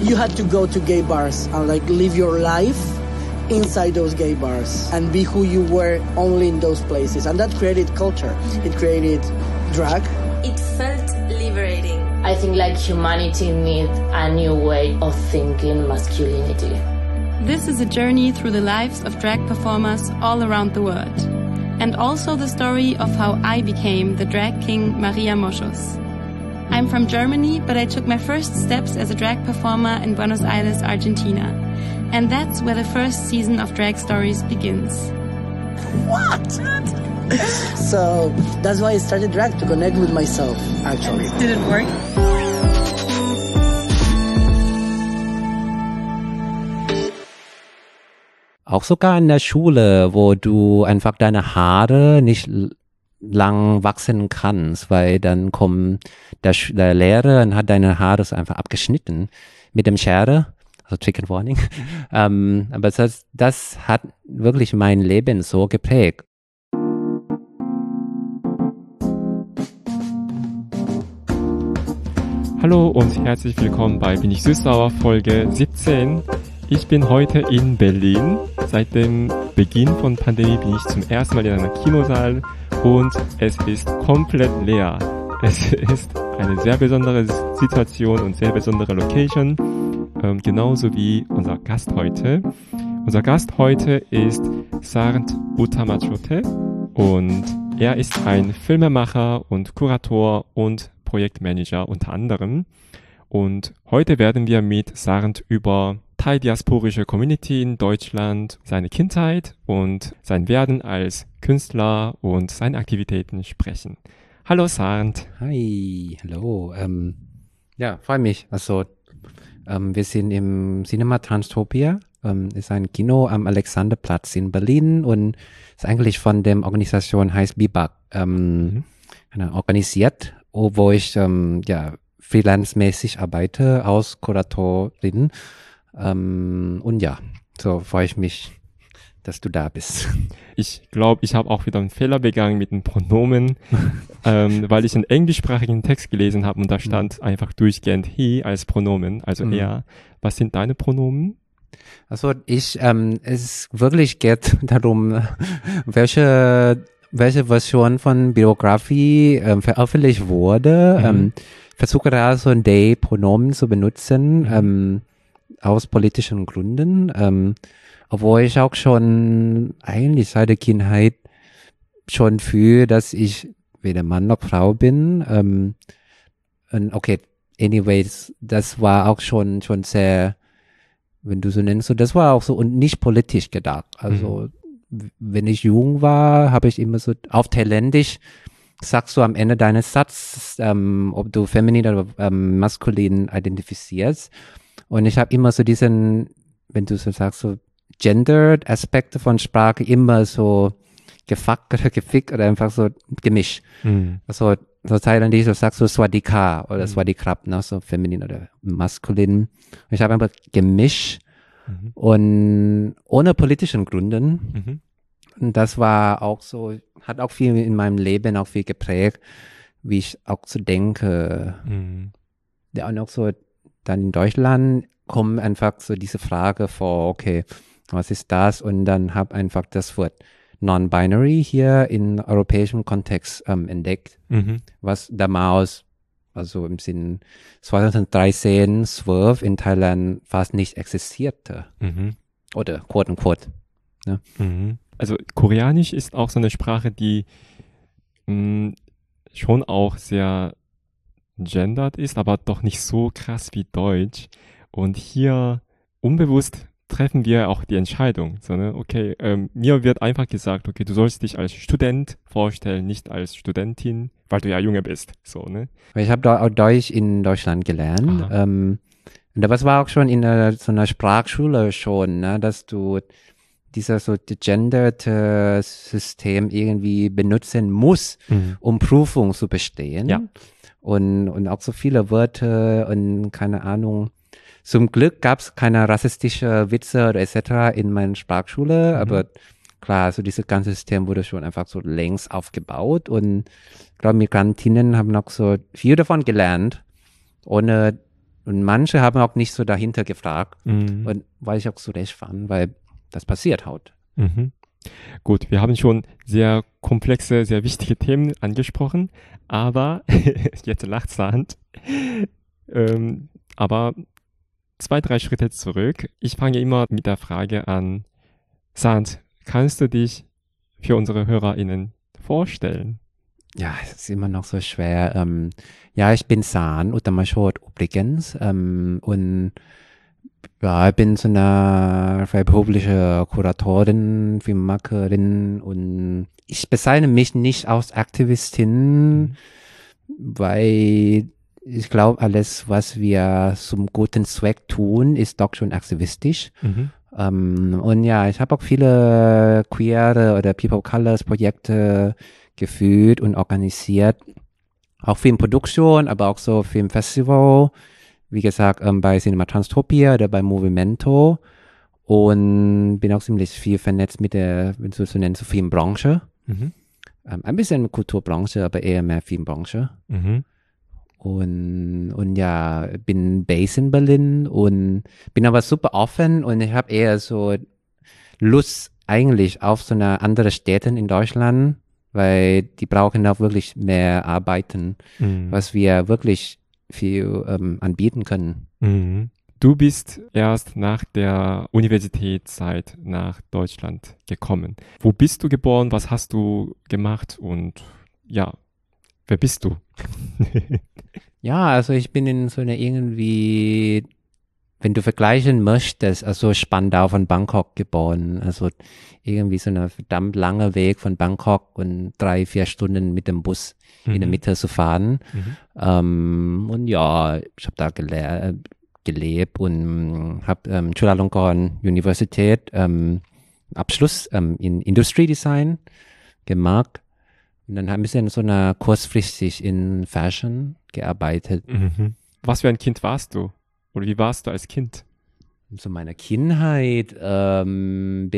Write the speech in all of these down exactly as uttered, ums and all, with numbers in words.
you had to go to gay bars and like live your life inside those gay bars and be who you were only in those places. And that created culture. It created drag. It felt liberating. I think like humanity needs a new way of thinking masculinity. This is a journey through the lives of drag performers all around the world. And also the story of how I became the drag king Maria Moschus. I'm from Germany, but I took my first steps as a drag performer in Buenos Aires, Argentina. And that's where the first season of Drag Stories begins. What? So that's why I started drag, to connect with myself, actually. Did it work? Auch sogar in der Schule, wo du einfach deine Haare nicht lang wachsen kannst, weil dann kommt der, der Lehrer und hat deine Haare so einfach abgeschnitten mit dem Schere, also Chicken Warning. ähm, aber das, das hat wirklich mein Leben so geprägt. Hallo und herzlich willkommen bei Bin ich Süß-Sauer Folge siebzehn. Ich bin heute in Berlin. Seit dem Beginn von Pandemie bin ich zum ersten Mal in einem Kinosaal und es ist komplett leer. Es ist eine sehr besondere Situation und sehr besondere Location, ähm, genauso wie unser Gast heute. Unser Gast heute ist Sarnt Utamachote und er ist ein Filmemacher und Kurator und Projektmanager unter anderem. Und heute werden wir mit Sarnt über thai-diasporische Community in Deutschland, seine Kindheit und sein Werden als Künstler und seine Aktivitäten sprechen. Hallo Sarnt. Hi, hallo. Ähm, ja, freue mich. Also ähm, wir sind im Cinema Transtopia, ähm, ist ein Kino am Alexanderplatz in Berlin und ist eigentlich von der Organisation heißt Bibak ähm, mhm. organisiert, wo ich ähm, ja freelance-mäßig arbeite als Kuratorin. Ähm, und ja, so freue ich mich, dass du da bist. Ich glaube, ich habe auch wieder einen Fehler begangen mit den Pronomen, ähm, weil ich einen englischsprachigen Text gelesen habe und da stand einfach durchgehend he als Pronomen, also mhm. er. Was sind deine Pronomen? Also ich, ähm, es wirklich geht darum, welche welche Version von Biografie ähm, veröffentlicht wurde. Mhm. Ähm, ich versuche da so ein They-Pronomen zu benutzen, mhm. ähm, aus politischen Gründen, ähm, obwohl ich auch schon eigentlich seit der Kindheit schon fühle, dass ich weder Mann noch Frau bin. Ähm, und okay, anyways, das war auch schon schon sehr, wenn du so nennst, so das war auch so und nicht politisch gedacht. Also mhm. wenn ich jung war, habe ich immer so auf Thailändisch sagst du am Ende deines Satzes, ähm, ob du feminin oder ähm, maskulin identifizierst. Und ich habe immer so diesen, wenn du so sagst, so gendered Aspekte von Sprache immer so gefuckt oder gefickt oder einfach so gemischt. Mhm. Also so Thailändisch, so sagst du Swadika oder mhm. Swadikrap, ne, so feminin oder maskulin. Und ich habe einfach gemischt mhm. und ohne politischen Gründen. Mhm. Und das war auch so, hat auch viel in meinem Leben auch viel geprägt, wie ich auch so denke. Mhm. Ja, und auch so dann in Deutschland kommt einfach so diese Frage vor, okay, was ist das? Und dann habe einfach das Wort Non-Binary hier in europäischem Kontext ähm, entdeckt, mhm. was damals, also im Sinn zwanzig dreizehn, zwölf in Thailand fast nicht existierte. Mhm. Oder quote unquote. Ne? Mhm. Also Koreanisch ist auch so eine Sprache, die mh, schon auch sehr gendered ist, aber doch nicht so krass wie Deutsch. Und hier unbewusst treffen wir auch die Entscheidung. So, ne? Okay, ähm, mir wird einfach gesagt, okay, du sollst dich als Student vorstellen, nicht als Studentin, weil du ja jünger bist. So, ne? Ich habe auch Deutsch in Deutschland gelernt. Ähm, und das war auch schon in einer, so einer Sprachschule schon, ne? Dass du dieser so gegenderte System irgendwie benutzen muss, mhm. um Prüfung zu bestehen. Ja. Und, und auch so viele Wörter und keine Ahnung. Zum Glück gab es keine rassistische Witze oder et cetera in meiner Sprachschule, mhm. aber klar, so dieses ganze System wurde schon einfach so längst aufgebaut und ich glaube, Migrantinnen haben auch so viel davon gelernt, ohne und manche haben auch nicht so dahinter gefragt. Mhm. Und weil ich auch so recht fand, weil das passiert halt. Mhm. Gut, wir haben schon sehr komplexe, sehr wichtige Themen angesprochen, aber jetzt lacht Sand. ähm, aber zwei, drei Schritte zurück. Ich fange immer mit der Frage an, Sand, kannst du dich für unsere HörerInnen vorstellen? Ja, es ist immer noch so schwer. Ähm, ja, ich bin San Uttamashot übrigens ähm, und ja, ich bin so eine freiberufliche Kuratorin, Filmmacherin und ich bezeichne mich nicht als Aktivistin, mhm. weil ich glaube, alles, was wir zum guten Zweck tun, ist doch schon aktivistisch. Mhm. Um, und ja, ich habe auch viele queere oder People of Colors Projekte geführt und organisiert. Auch Filmproduktion, aber auch so Filmfestival. Wie gesagt, um, bei Cinema Transtopia oder bei Movimento. Und bin auch ziemlich viel vernetzt mit der, wenn du so nennst, Filmbranche. Mhm. Um, ein bisschen Kulturbranche, aber eher mehr Filmbranche. Mhm. Und, und ja, bin based in Berlin und bin aber super offen und ich habe eher so Lust eigentlich auf so eine andere Städte in Deutschland, weil die brauchen auch wirklich mehr Arbeiten, mhm. was wir wirklich viel ähm, anbieten können. Mhm. Du bist erst nach der Universitätszeit nach Deutschland gekommen. Wo bist du geboren? Was hast du gemacht? Und ja, wer bist du? Ja, also ich bin in so einer irgendwie, wenn du vergleichen möchtest, also Spandau von Bangkok geboren. Also irgendwie so ein verdammt langer Weg von Bangkok und drei, vier Stunden mit dem Bus mhm. in der Mitte zu fahren. Mhm. Ähm, und ja, ich habe da gele- gelebt und habe ähm, Chulalongkorn Universität ähm, Abschluss ähm, in Industriedesign gemacht. Und dann haben wir in so einer kurzfristig in Fashion gearbeitet. Mhm. Was für ein Kind warst du? Oder wie warst du als Kind? So meiner Kindheit ähm,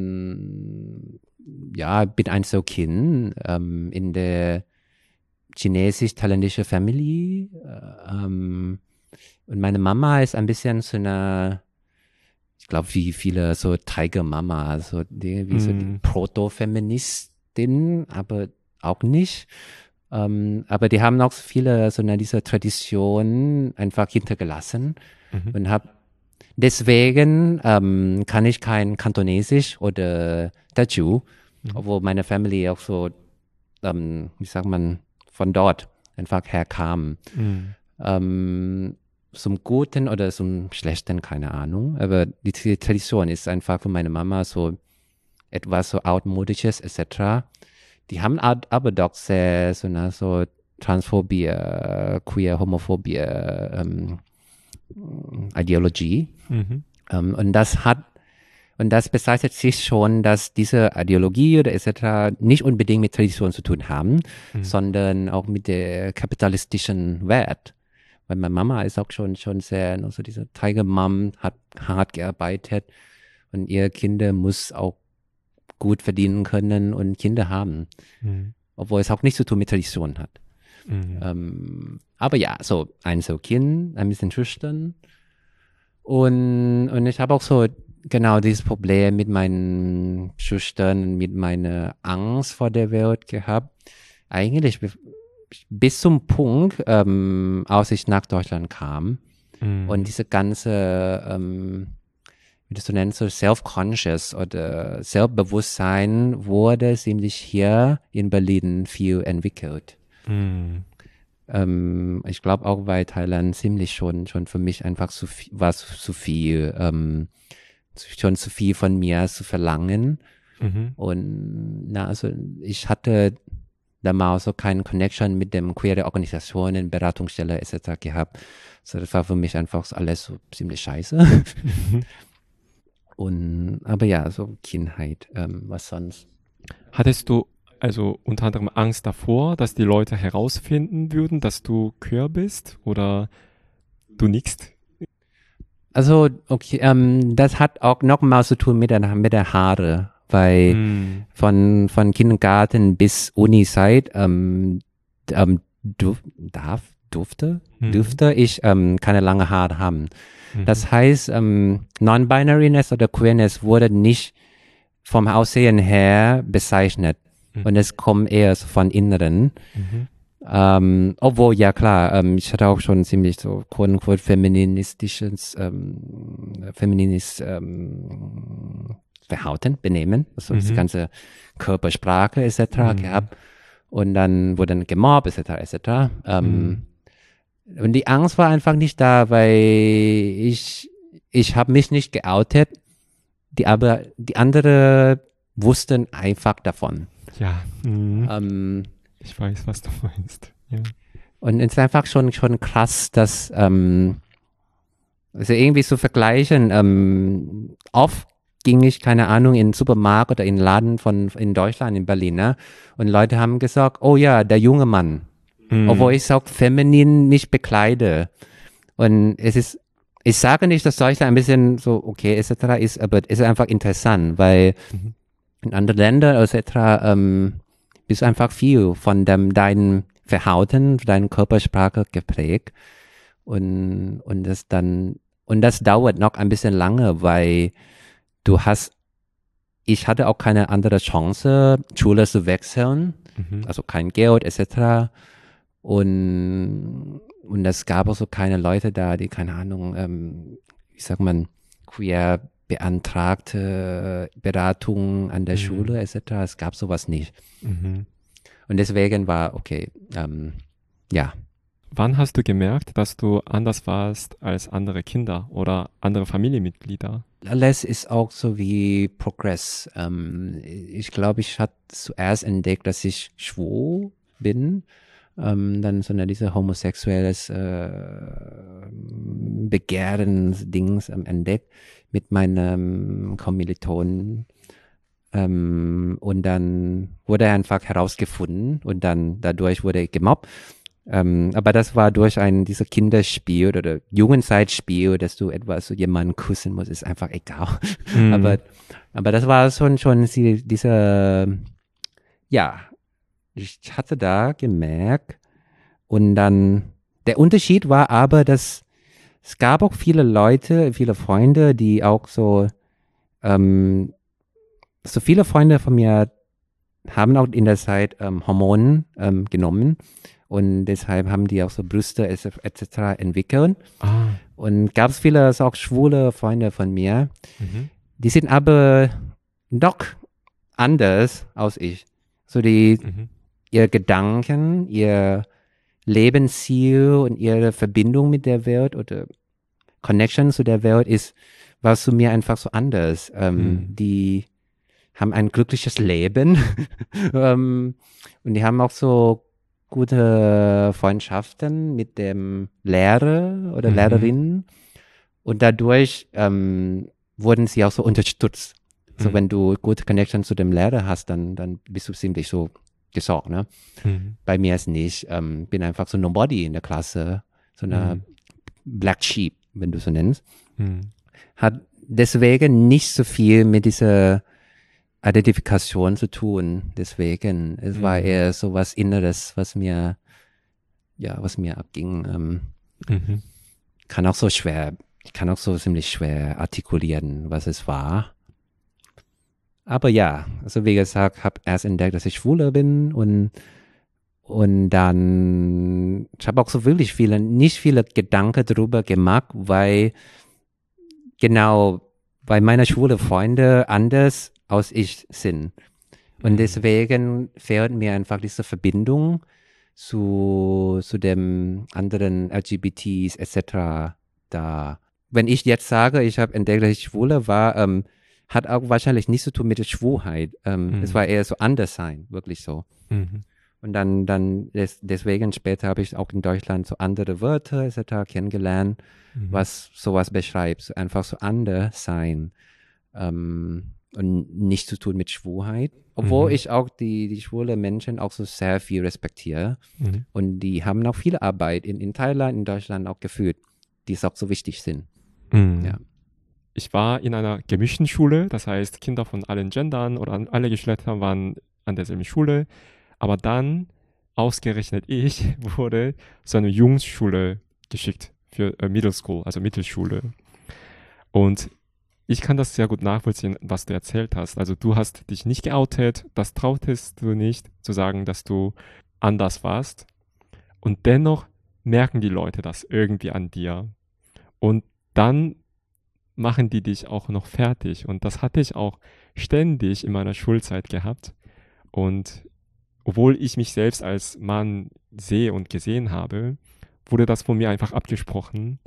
bin ja bin ein so Kind ähm, in der chinesisch-thailändischen Family ähm, und meine Mama ist ein bisschen so eine, ich glaube wie viele so Tiger Mama, so die, wie mm. so die Proto-Feministin, aber auch nicht. Um, aber die haben auch viele so eine dieser Tradition einfach hintergelassen mhm. und hab deswegen um, kann ich kein Kantonesisch oder Teochew, mhm. obwohl meine Family auch so, um, wie sagt man, von dort einfach herkam. Mhm. Um, zum Guten oder zum Schlechten, keine Ahnung, aber die Tradition ist einfach für meine Mama so etwas so altmodisches et cetera. Die haben aber doch sehr so eine so Transphobie, Queer, Homophobie, ähm, Ideologie. Mhm. Ähm, und das hat, und das bezeichnet sich schon, dass diese Ideologie oder et cetera nicht unbedingt mit Tradition zu tun haben, mhm. sondern auch mit der kapitalistischen Wert. Weil meine Mama ist auch schon, schon sehr, also diese Tiger Mom hat hart gearbeitet und ihr Kinder muss auch gut verdienen können und Kinder haben. Mhm. Obwohl es auch nichts zu tun mit Tradition hat. Mhm. Ähm, aber ja, so ein so Kind, ein bisschen schüchtern. Und, und ich habe auch so genau dieses Problem mit meinen Schüchtern, mit meiner Angst vor der Welt gehabt. Eigentlich bis zum Punkt, ähm, als ich nach Deutschland kam. Mhm. Und diese ganze ähm, wie du so nennst, so self-conscious oder Selbstbewusstsein wurde ziemlich hier in Berlin viel entwickelt. Mm. Ähm, ich glaube auch, weil Thailand ziemlich schon, schon für mich einfach zu viel, war zu, zu viel, ähm, schon zu viel von mir zu verlangen. Mhm. Und na, also ich hatte damals so keine Connection mit dem queere Organisationen, Beratungsstelle et cetera gehabt. So, das war für mich einfach alles so ziemlich scheiße. Mhm. Und, aber ja, so Kindheit, ähm, was sonst. Hattest du also unter anderem Angst davor, dass die Leute herausfinden würden, dass du queer bist oder du nickst? Also, okay, ähm, das hat auch nochmal zu tun mit der, mit der Haare, weil mm. von, von Kindergarten bis Uni-Zeit, ähm, ähm, du, darf, durfte, Mhm. dürfte ich ähm, keine lange Haare haben. Mhm. Das heißt, ähm, Non-Binariness oder Queerness wurde nicht vom Aussehen her bezeichnet. Mhm. Und es kommt eher so von Inneren. Mhm. Ähm, obwohl, ja klar, ähm, ich hatte auch schon ziemlich so quote-unquote feministisches, ähm, feministisches ähm, Verhalten, Benehmen, also Mhm. das ganze Körpersprache et cetera Mhm. gehabt. Und dann wurde dann gemobbt et cetera et cetera. Ähm, Mhm. Und die Angst war einfach nicht da, weil ich, ich habe mich nicht geoutet, die aber die anderen wussten einfach davon. Ja, mhm. Ähm, ich weiß, was du meinst. Ja. Und es ist einfach schon, schon krass, dass, ähm, also irgendwie zu vergleichen, ähm, oft ging ich, keine Ahnung, in den Supermarkt oder in den Laden von, in Deutschland, in Berlin, ne? Und Leute haben gesagt, oh ja, der junge Mann. Mhm. Obwohl ich auch feminin mich bekleide. Und es ist, ich sage nicht, dass Deutschland ein bisschen so okay et cetera ist, aber es ist einfach interessant, weil Mhm. in anderen Ländern et cetera ähm, bist einfach viel von dem, deinem Verhalten, deiner Körpersprache geprägt. Und, und das dann, und das dauert noch ein bisschen lange, weil du hast, ich hatte auch keine andere Chance, Schule zu wechseln, Mhm. also kein Geld et cetera. Und, und es gab auch so keine Leute da, die, keine Ahnung, ähm, wie sagt man, queer beantragte Beratung an der Mhm. Schule et cetera. Es gab sowas nicht. Mhm. Und deswegen war, okay, ähm, ja. Wann hast du gemerkt, dass du anders warst als andere Kinder oder andere Familienmitglieder? Alles ist auch so wie Progress. Ähm, ich glaube, ich hatte zuerst entdeckt, dass ich schwul bin. Ähm, dann so eine diese homosexuelles äh, Begehrens-Dings ähm, entdeckt mit meinem Kommilitonen. Ähm, und dann wurde er einfach herausgefunden und dann dadurch wurde ich gemobbt. Ähm, aber das war durch ein dieser Kinderspiel oder Jugendzeitspiel, dass du etwas so jemanden küssen musst, ist einfach egal. Mhm. aber, aber das war schon, schon die, diese, ja, ich hatte da gemerkt und dann, der Unterschied war aber, dass es gab auch viele Leute, viele Freunde, die auch so, ähm, so viele Freunde von mir haben auch in der Zeit ähm, Hormone ähm, genommen und deshalb haben die auch so Brüste et cetera entwickelt. Ah. Und gab es viele so auch schwule Freunde von mir, Mhm. die sind aber doch anders als ich. So die, Mhm. ihr Gedanken, ihr Lebensziel und ihre Verbindung mit der Welt oder Connection zu der Welt ist, war zu mir einfach so anders. Ähm, Mhm. Die haben ein glückliches Leben ähm, und die haben auch so gute Freundschaften mit dem Lehrer oder Mhm. Lehrerinnen und dadurch ähm, wurden sie auch so unterstützt. So Mhm. wenn du gute Connection zu dem Lehrer hast, dann, dann bist du ziemlich so gesorgt, ne? Mhm. Bei mir ist nicht, ähm, bin einfach so nobody in der Klasse, so eine Mhm. Black Sheep, wenn du so nennst. Mhm. Hat deswegen nicht so viel mit dieser Identifikation zu tun. Deswegen, es war Mhm. eher so was Inneres, was mir, ja, was mir abging. Ähm, Mhm. kann auch so schwer, ich kann auch so ziemlich schwer artikulieren, was es war. Aber ja, also wie gesagt, habe erst entdeckt, dass ich schwuler bin und und dann, ich habe auch so wirklich viele, nicht viele Gedanken darüber gemacht, weil genau, weil meine schwule Freunde anders als ich sind. Und Mhm. deswegen fehlt mir einfach diese Verbindung zu, zu dem anderen L G B Ts et cetera da. Wenn ich jetzt sage, ich habe entdeckt, dass ich schwule war, ähm, hat auch wahrscheinlich nichts zu tun mit der Schwulheit. Ähm, Mhm. Es war eher so anders sein, wirklich so. Mhm. Und dann, dann des, deswegen später habe ich auch in Deutschland so andere Wörter et cetera kennengelernt, Mhm. was sowas beschreibt, so einfach so anders sein ähm, und nichts zu tun mit Schwulheit. Obwohl Mhm. ich auch die, die schwule Menschen auch so sehr viel respektiere Mhm. und die haben auch viel Arbeit in, in Thailand, in Deutschland auch geführt, die es auch so wichtig sind. Mhm. Ja. Ich war in einer gemischten Schule, das heißt, Kinder von allen Gendern oder an- alle Geschlechter waren an derselben Schule. Aber dann ausgerechnet ich wurde zu einer Jungsschule geschickt für äh, Middle School, also Mittelschule. Und ich kann das sehr gut nachvollziehen, was du erzählt hast. Also du hast dich nicht geoutet, das trautest du nicht, zu sagen, dass du anders warst. Und dennoch merken die Leute das irgendwie an dir. Und dann machen die dich auch noch fertig. Und das hatte ich auch ständig in meiner Schulzeit gehabt. Und obwohl ich mich selbst als Mann sehe und gesehen habe, wurde das von mir einfach abgesprochen.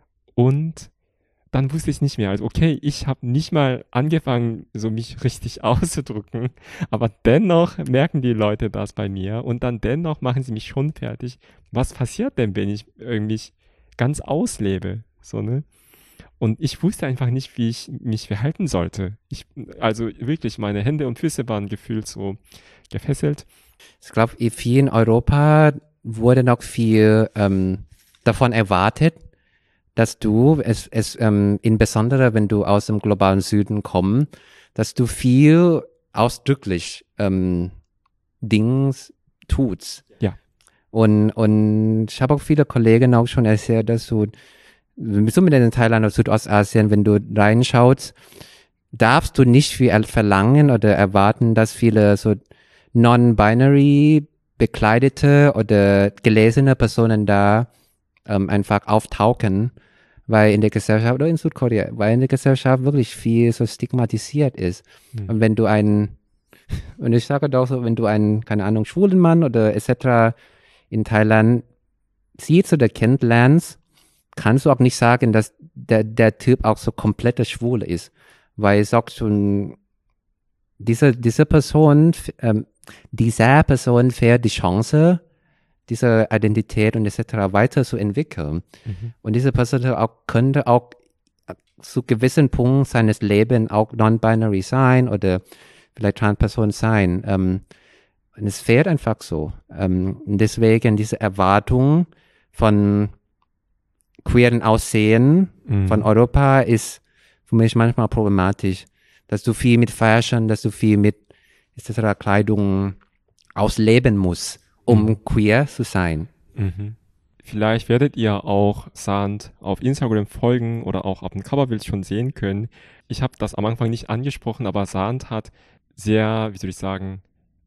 Und dann wusste ich nicht mehr. Also okay, ich habe nicht mal angefangen, so mich richtig auszudrücken, aber dennoch merken die Leute das bei mir und dann dennoch machen sie mich schon fertig. Was passiert denn, wenn ich irgendwie ganz auslebe? So, ne? Und ich wusste einfach nicht, wie ich mich verhalten sollte. Ich, also wirklich, meine Hände und Füße waren gefühlt so gefesselt. Ich glaube, viel in Europa wurde noch viel ähm, davon erwartet, dass du, es, es ähm, insbesondere wenn du aus dem globalen Süden kommst, dass du viel ausdrücklich ähm, Dings tust. Ja. Und, und ich habe auch viele Kollegen auch schon erzählt, dass du, besonders in Thailand oder Südostasien, wenn du reinschaust, darfst du nicht viel verlangen oder erwarten, dass viele so non-binary bekleidete oder gelesene Personen da ähm, einfach auftauchen, weil in der Gesellschaft oder in Südkorea, weil in der Gesellschaft wirklich viel so stigmatisiert ist. Mhm. Und wenn du einen, und ich sage doch so, wenn du einen, keine Ahnung, schwulen Mann oder et cetera in Thailand siehst oder kennenlernst, kannst du auch nicht sagen, dass der, der Typ auch so komplette Schwule ist, weil sagst du, diese, diese Person, ähm, dieser Person fährt die Chance, diese Identität und et cetera weiter zu entwickeln. Mhm. Und diese Person auch, könnte auch zu gewissen Punkten seines Lebens auch non-binary sein oder vielleicht Transperson sein. Ähm, und es fehlt einfach so. Ähm, und deswegen diese Erwartung von queeren Aussehen mhm. von Europa ist für mich manchmal problematisch, dass du viel mit Fashion, dass du viel mit et cetera Kleidung ausleben musst, um mhm. queer zu sein. Mhm. Vielleicht werdet ihr auch Sand auf Instagram folgen oder auch auf dem Coverbild schon sehen können. Ich habe das am Anfang nicht angesprochen, aber Sand hat sehr, wie soll ich sagen,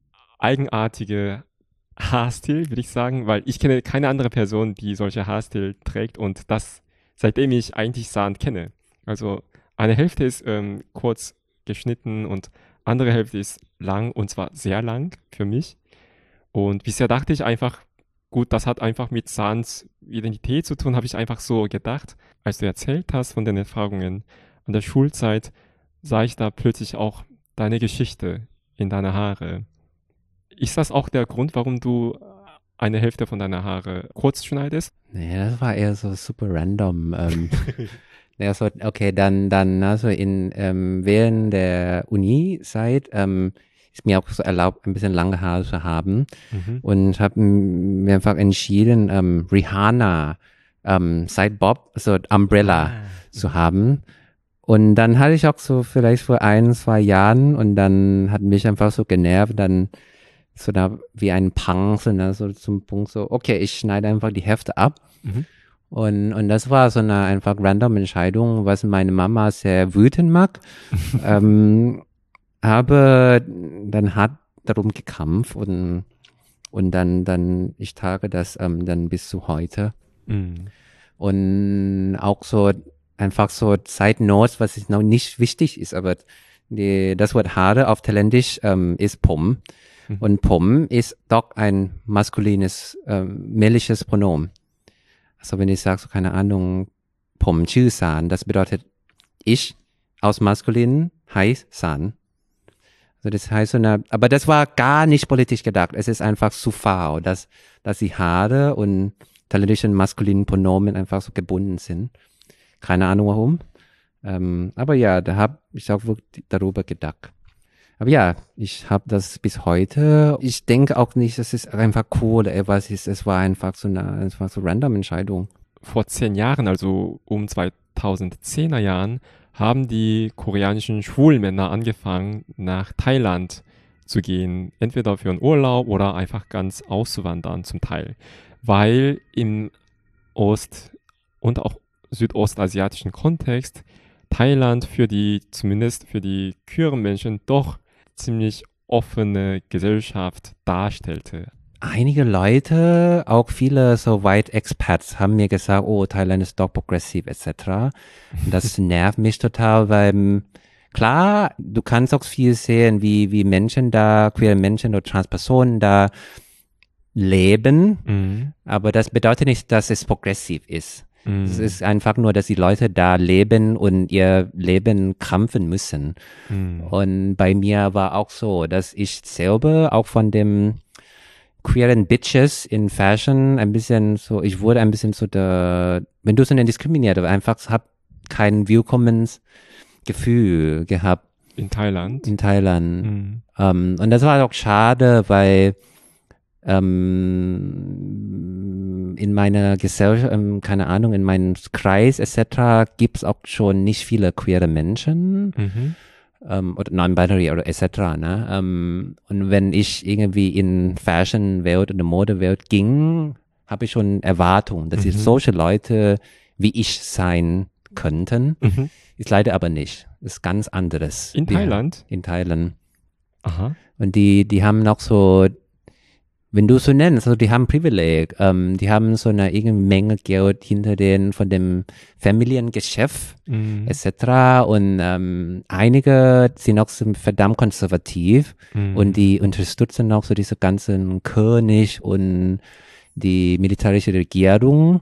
eigenartige Haarstil, würde ich sagen, weil ich kenne keine andere Person, die solche Haarstil trägt und das, seitdem ich eigentlich Sand kenne. Also eine Hälfte ist ähm, kurz geschnitten und andere Hälfte ist lang und zwar sehr lang für mich. Und bisher dachte ich einfach, gut, das hat einfach mit Sands Identität zu tun, habe ich einfach so gedacht. Als du erzählt hast von den Erfahrungen an der Schulzeit, sah ich da plötzlich auch deine Geschichte in deine Haare. Ist das auch der Grund, warum du eine Hälfte von deiner Haare kurz schneidest? Nee, das war eher so super random. Ähm, ja, so, okay, dann, dann, also in, ähm, während der Uni-Zeit, ähm, ist mir auch so erlaubt, ein bisschen lange Haare zu haben. Mhm. Und habe mir einfach entschieden, ähm, Rihanna, ähm, Side Bob, so Umbrella ah. zu haben. Und dann hatte ich auch so vielleicht vor ein, zwei Jahren und dann hat mich einfach so genervt, dann so da wie ein Punk, so, ne, so zum Punkt so, okay, ich schneide einfach die Hälfte ab. Mhm. Und, und das war so eine einfach random Entscheidung, was meine Mama sehr wütend mag. ähm, aber dann hat darum gekämpft und, und dann, dann, ich trage das ähm, dann bis zu heute. Mhm. Und auch so, einfach so Side Notes, was ist noch nicht wichtig ist, aber die, das Wort Haare auf Thailändisch ähm, ist Pom. Mhm. Und Pom ist doch ein maskulines, ähm, männliches Pronomen. Also wenn ich sage, so keine Ahnung, Pom Chü San, das bedeutet ich aus maskulin heißt San. Also das heißt so eine, aber das war gar nicht politisch gedacht. Es ist einfach Sufao, dass, dass die Haare und thailändischen maskulinen Pronomen einfach so gebunden sind. Keine Ahnung warum. Ähm, aber ja, da habe ich auch wirklich darüber gedacht. Aber ja, ich habe das bis heute. Ich denke auch nicht, dass es einfach cool oder etwas ist. Es war einfach so eine, es war so random Entscheidung. Vor zehn Jahren, also um zweitausendzehner Jahren, haben die koreanischen Schwulmänner angefangen, nach Thailand zu gehen, entweder für einen Urlaub oder einfach ganz auszuwandern zum Teil, weil im Ost- und auch südostasiatischen Kontext Thailand für die, zumindest für die queeren Menschen, doch ziemlich offene Gesellschaft darstellte. Einige Leute, auch viele so White Expats, haben mir gesagt, oh, Thailand ist doch progressiv et cetera. Und das nervt mich total, weil klar, du kannst auch viel sehen, wie, wie Menschen da, queere Menschen oder Transpersonen da leben, Mhm. aber das bedeutet nicht, dass es progressiv ist. Mhm. Es ist einfach nur, dass die Leute da leben und ihr Leben kämpfen müssen. Mhm. Und bei mir war auch so, dass ich selber auch von dem queeren Bitches in Fashion ein bisschen so, ich wurde ein bisschen so der, wenn du so eine diskriminiert, aber einfach hab kein Willkommensgefühl gehabt In Thailand. in Thailand. Mhm. Ähm, und das war auch schade, weil ähm, in meiner Gesellschaft, ähm, keine Ahnung, in meinem Kreis et cetera gibt es auch schon nicht viele queere Menschen. Mhm. Ähm, oder non-binary oder et cetera. Ne? Ähm, und wenn ich irgendwie in Fashion-Welt oder Modewelt ging, habe ich schon Erwartungen, dass Mhm. ich solche Leute wie ich sein könnten. Mhm. Ist leider aber nicht. Ist ganz anderes. In Ja, Thailand? in Thailand. Aha. Und die, die haben noch so, wenn du so nennst, also die haben Privileg, ähm, die haben so eine irgendeine Menge Geld hinter den, von dem Familiengeschäft Mhm. et cetera. Und ähm, einige sind auch so verdammt konservativ Mhm. und die unterstützen auch so diese ganzen König und die militärische Regierung.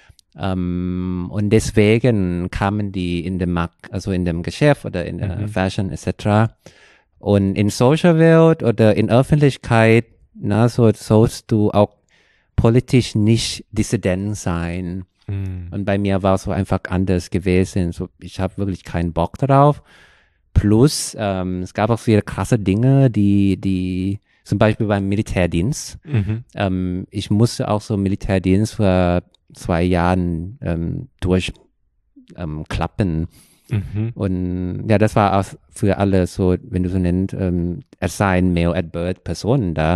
Ähm, und deswegen kamen die in dem Markt, also in dem Geschäft oder in der Mhm. Fashion et cetera. Und in Social Welt oder in Öffentlichkeit, na, so sollst du auch politisch nicht dissident sein. Mhm. Und bei mir war es so einfach anders gewesen. So, ich habe wirklich keinen Bock darauf. Plus, ähm, es gab auch viele krasse Dinge, die, die, zum Beispiel beim Militärdienst. Mhm. Ähm, ich musste auch so Militärdienst vor zwei Jahren ähm, durchklappen. Ähm, klappen. Mhm. Und ja, das war auch für alle so, wenn du so nennst, ähm, assigned male at birth Personen da.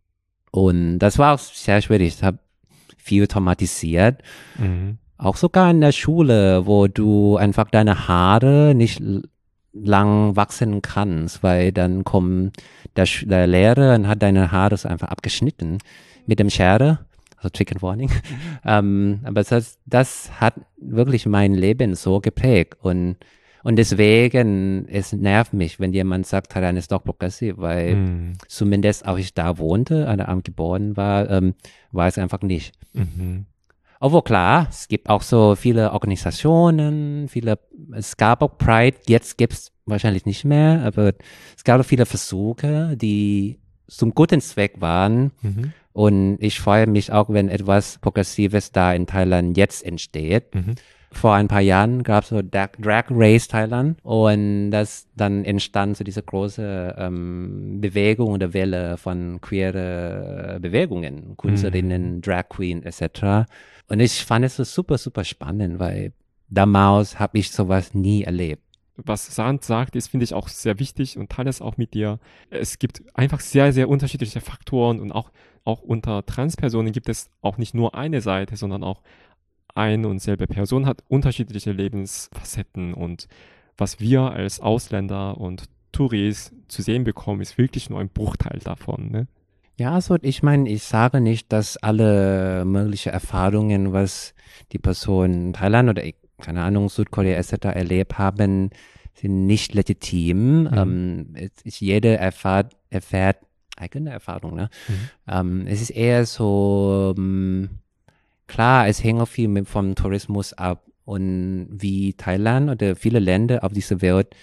Und das war auch sehr schwierig. Ich habe viel traumatisiert. Mhm. Auch sogar in der Schule, wo du einfach deine Haare nicht l- lang wachsen kannst, weil dann kommt der, Sch- der Lehrer und hat deine Haare so einfach abgeschnitten mit dem Schere. Also Chicken Warning. ähm, aber das, das hat wirklich mein Leben so geprägt. Und, und deswegen, es nervt mich, wenn jemand sagt, Thailand ist doch progressiv, weil Mhm. zumindest auch ich da wohnte, an der Amt geboren war, ähm, war es einfach nicht. Mhm. Obwohl klar, es gibt auch so viele Organisationen, viele, es gab auch Pride, jetzt gibt es wahrscheinlich nicht mehr, aber es gab auch viele Versuche, die zum guten Zweck waren. Mhm. Und ich freue mich auch, wenn etwas Progressives da in Thailand jetzt entsteht. Mhm. Vor ein paar Jahren gab es so Drag, Drag Race Thailand und das dann entstand so diese große ähm, Bewegung oder Welle von queere Bewegungen, Künstlerinnen, Drag Queen et cetera. Und ich fand es so super, super spannend, weil damals habe ich sowas nie erlebt. Was Sand sagt, ist, finde ich, auch sehr wichtig und teile es auch mit dir. Es gibt einfach sehr, sehr unterschiedliche Faktoren und auch, auch unter Transpersonen gibt es auch nicht nur eine Seite, sondern auch eine und selbe Person hat unterschiedliche Lebensfacetten und was wir als Ausländer und Touris zu sehen bekommen, ist wirklich nur ein Bruchteil davon. Ne? Ja, also ich meine, ich sage nicht, dass alle mögliche Erfahrungen, was die Person in Thailand oder keine Ahnung, Südkorea et cetera erlebt haben, sind nicht legitim. Mhm. Ähm, es ist, jeder erfahrt, erfährt eigene Erfahrung. Ne? Mhm. Ähm, es ist eher so, ähm, klar, es hängt auch viel mit, vom Tourismus ab und wie Thailand oder viele Länder auf dieser Welt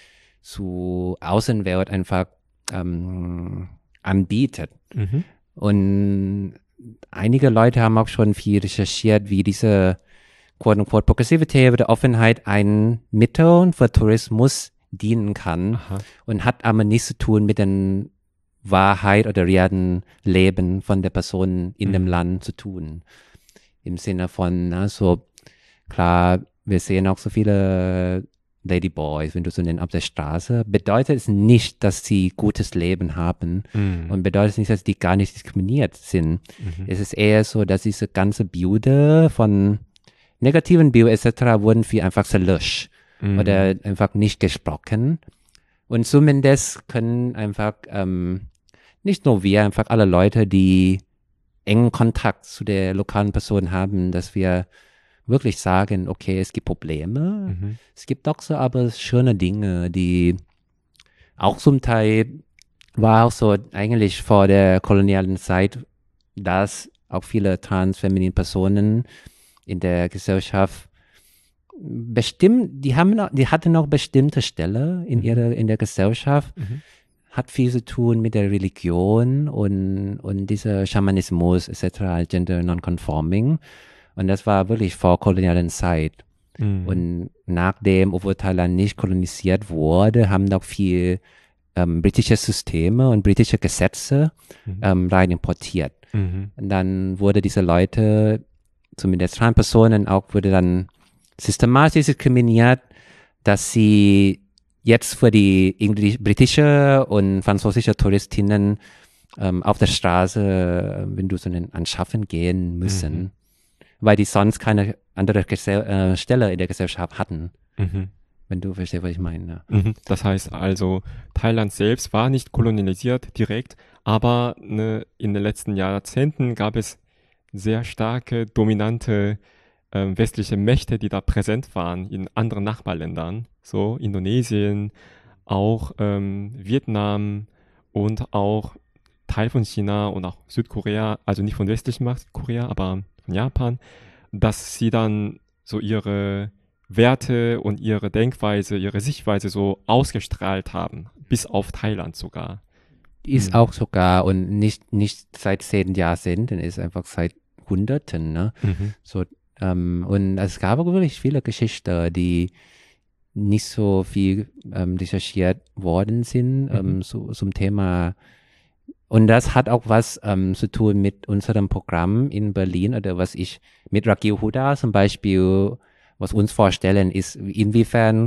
zu Außenwelt einfach ähm, anbietet. Mhm. Und einige Leute haben auch schon viel recherchiert, wie diese quote-unquote Progressivität oder Offenheit ein Mittel für Tourismus dienen kann Aha. und hat aber nichts zu tun mit der Wahrheit oder realen Leben von der Person in Mhm. dem Land zu tun. Im Sinne von, na, so, klar, wir sehen auch so viele Ladyboys, wenn du so nennst, auf der Straße, bedeutet es nicht, dass sie gutes Leben haben Mhm. und bedeutet nicht, dass die gar nicht diskriminiert sind. Mhm. Es ist eher so, dass diese ganze Bilder von negativen Bilder et cetera wurden viel einfach gelöscht Mhm. oder einfach nicht gesprochen. Und zumindest können einfach ähm, nicht nur wir, einfach alle Leute, die engen Kontakt zu der lokalen Person haben, dass wir wirklich sagen, okay, es gibt Probleme, Mhm. es gibt doch so aber schöne Dinge, die auch zum Teil war auch so eigentlich vor der kolonialen Zeit, dass auch viele transfeminine Personen in der Gesellschaft bestimmt, die haben noch, die hatten noch bestimmte Stelle in ihrer, in der Gesellschaft, Mhm. hat viel zu tun mit der Religion und, und dieser Schamanismus et cetera, Gender Non-Conforming. Und das war wirklich vor kolonialen Zeit. Mhm. Und nachdem, obwohl Thailand nicht kolonisiert wurde, haben noch viel ähm, britische Systeme und britische Gesetze Mhm. ähm, rein importiert. Mhm. Und dann wurde diese Leute, zumindest Transpersonen auch, wurde dann systematisch diskriminiert, dass sie jetzt für die Englisch, britische und französische Touristinnen ähm, auf der Straße, wenn du so einen anschaffen gehen müssen, Mhm. weil die sonst keine andere Gesell äh, Stelle in der Gesellschaft hatten, Mhm. wenn du verstehst, was ich meine. Mhm. Das heißt also, Thailand selbst war nicht kolonialisiert direkt, aber ne, in den letzten Jahrzehnten gab es sehr starke, dominante ähm, westliche Mächte, die da präsent waren in anderen Nachbarländern, so Indonesien, auch ähm, Vietnam und auch Teil von China und auch Südkorea, also nicht von westlichem Macht Korea, aber von Japan, dass sie dann so ihre Werte und ihre Denkweise, ihre Sichtweise so ausgestrahlt haben, bis auf Thailand sogar. Ist Mhm. auch sogar und nicht, nicht seit zehn Jahrzehnten, ist einfach seit Hunderten, ne? Mhm. So, ähm, und es gab auch wirklich viele Geschichten, die nicht so viel ähm, recherchiert worden sind, Mhm. ähm, so, zum Thema. Und das hat auch was ähm, zu tun mit unserem Programm in Berlin oder was ich mit Rakil Huda zum Beispiel, was uns vorstellen, ist, inwiefern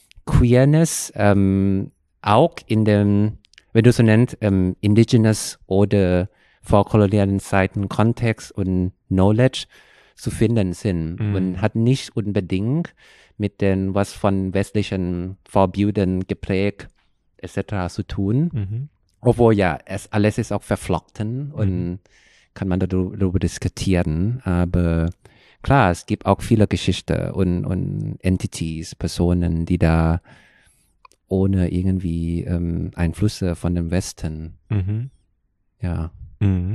Queerness ähm, auch in dem, wenn du so nennst, ähm, indigenous oder vorkolonialen Zeiten Kontext und Knowledge zu finden sind Mhm. und hat nicht unbedingt mit den, was von westlichen Vorbildern geprägt et cetera zu tun. Mhm. Obwohl ja, es alles ist auch verflochten und Mhm. kann man darüber, darüber diskutieren, aber klar, es gibt auch viele Geschichten und, und Entities, Personen, die da ohne irgendwie ähm, Einflüsse von dem Westen, Mhm. ja. Mhm.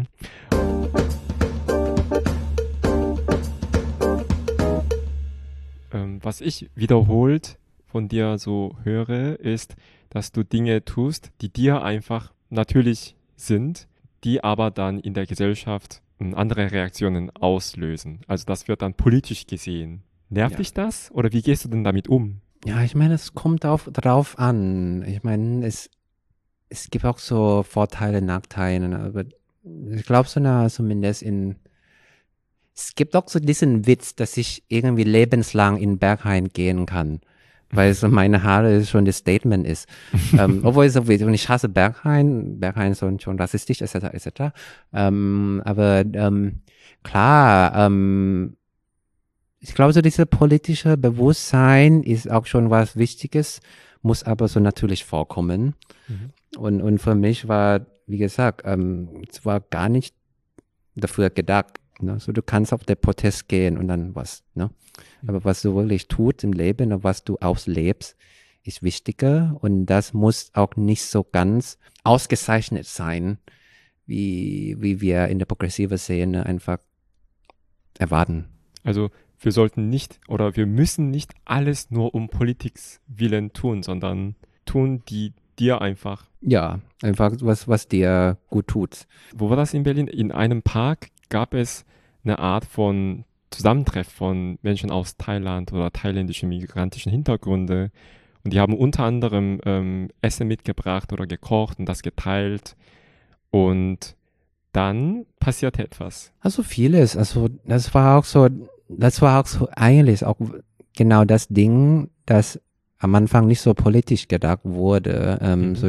Ähm, was ich wiederholt von dir so höre, ist, dass du Dinge tust, die dir einfach natürlich sind, die aber dann in der Gesellschaft ähm, andere Reaktionen auslösen. Also das wird dann politisch gesehen. Nervt Ja. dich das oder wie gehst du denn damit um? Ja, ich meine, es kommt auf, drauf an. Ich meine, es, es gibt auch so Vorteile, Nachteile, aber ich glaube so, na, zumindest in, es gibt auch so diesen Witz, dass ich irgendwie lebenslang in Berghain gehen kann, weil so meine Haare schon das Statement ist. ähm, obwohl es so und ich hasse Berghain, Berghain ist schon, schon rassistisch, et cetera, et cetera. Ähm, aber ähm, klar, ähm, ich glaube, so dieses politische Bewusstsein ist auch schon was Wichtiges, muss aber so natürlich vorkommen. Mhm. Und, und für mich war, wie gesagt, ähm, es war gar nicht dafür gedacht. Ne? So, du kannst auf den Protest gehen und dann was. Ne? Aber was du wirklich tust im Leben und was du auslebst, ist wichtiger. Und das muss auch nicht so ganz ausgezeichnet sein, wie, wie wir in der progressiven Szene einfach erwarten. Also wir sollten nicht oder wir müssen nicht alles nur um Politiks willen tun, sondern tun, die dir einfach. Ja, einfach was, was dir gut tut. Wo war das in Berlin? In einem Park gab es eine Art von Zusammentreff von Menschen aus Thailand oder thailändischen migrantischen Hintergründe. Und die haben unter anderem ähm, Essen mitgebracht oder gekocht und das geteilt. Und dann passierte etwas. Also vieles. Also das war auch so, das war auch so eigentlich auch genau das Ding, das am Anfang nicht so politisch gedacht wurde. Ähm, Mhm. so,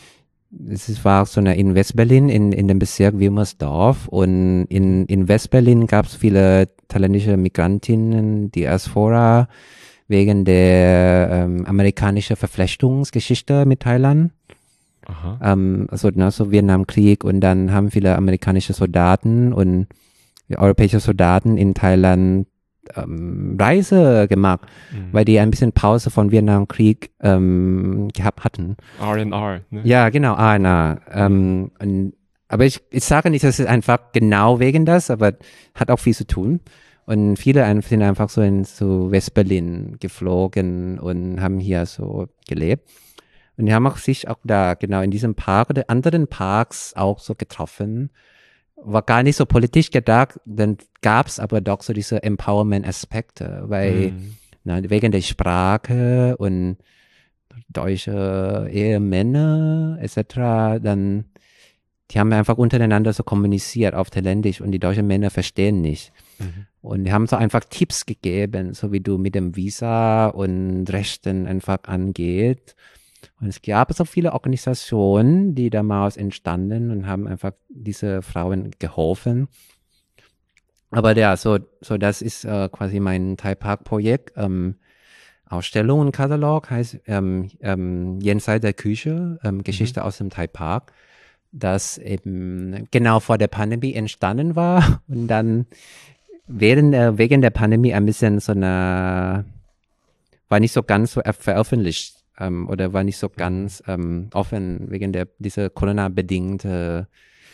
es war so eine in Westberlin, in, in dem Bezirk Wilmersdorf. Und in, in Westberlin gab es viele thailändische Migrantinnen, Diaspora, wegen der ähm, amerikanischen Verflechtungsgeschichte mit Thailand. Aha. Ähm, also, ne, so Vietnamkrieg, und dann haben viele amerikanische Soldaten und europäische Soldaten in Thailand ähm, Reise gemacht, Mhm. weil die ein bisschen Pause von Vietnamkrieg ähm, gehabt hatten. R and R, ne? Ja, genau, A N A. Ähm, und, aber ich, ich sage nicht, dass es einfach genau wegen das, aber hat auch viel zu tun. Und viele ein- sind einfach so in so Westberlin geflogen und haben hier so gelebt. Und die haben auch sich auch da, genau in diesem Park oder anderen Parks auch so getroffen. War gar nicht so politisch gedacht, dann gab es aber doch so diese Empowerment-Aspekte, weil Mhm. na, wegen der Sprache und deutsche Ehemänner et cetera, dann, die haben einfach untereinander so kommuniziert auf Thailändisch und die deutschen Männer verstehen nicht. Mhm. Und die haben so einfach Tipps gegeben, so wie du mit dem Visa und Rechten einfach angeht. Und es gab so viele Organisationen, die damals entstanden und haben einfach diese Frauen geholfen. Aber ja, so, so das ist äh, quasi mein Thai Park Projekt. Ähm, Ausstellung und Katalog heißt ähm, ähm, Jenseits der Küche, ähm, Geschichte aus dem Thai Park, das eben genau vor der Pandemie entstanden war und dann während, äh, wegen der Pandemie ein bisschen so eine, war nicht so ganz so er- veröffentlicht ähm, oder war nicht so ganz ähm, offen wegen der dieser Corona-bedingte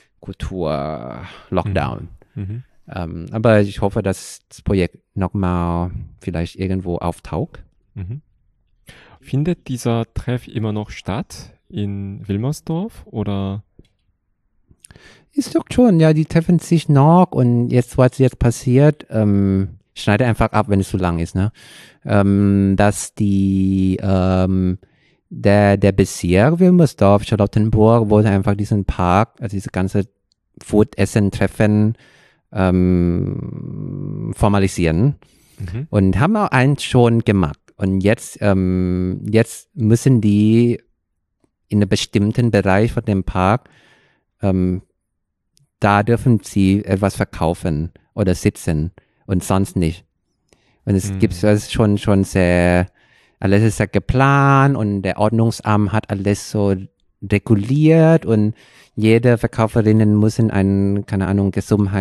Kultur-Lockdown. Mhm. Ähm, aber ich hoffe, dass das Projekt nochmal vielleicht irgendwo auftaucht. Mhm. Findet dieser Treff immer noch statt in Wilmersdorf oder? Ist doch schon, ja, die treffen sich noch und jetzt, was jetzt passiert, ähm, ich schneide einfach ab, wenn es zu lang ist, ne? Ähm, dass die, ähm, der, der Bezirk Wilmersdorf, Charlottenburg, wollte einfach diesen Park, also diese ganze Food-Essen-Treffen ähm, formalisieren Mhm. und haben auch eins schon gemacht. Und jetzt, ähm, jetzt müssen die in einem bestimmten Bereich von dem Park ähm, da dürfen sie etwas verkaufen oder sitzen und sonst nicht. Und es Mhm. gibt das schon, schon sehr, alles ist ja geplant und der Ordnungsamt hat alles so reguliert und jede Verkäuferinnen müssen einen, keine Ahnung,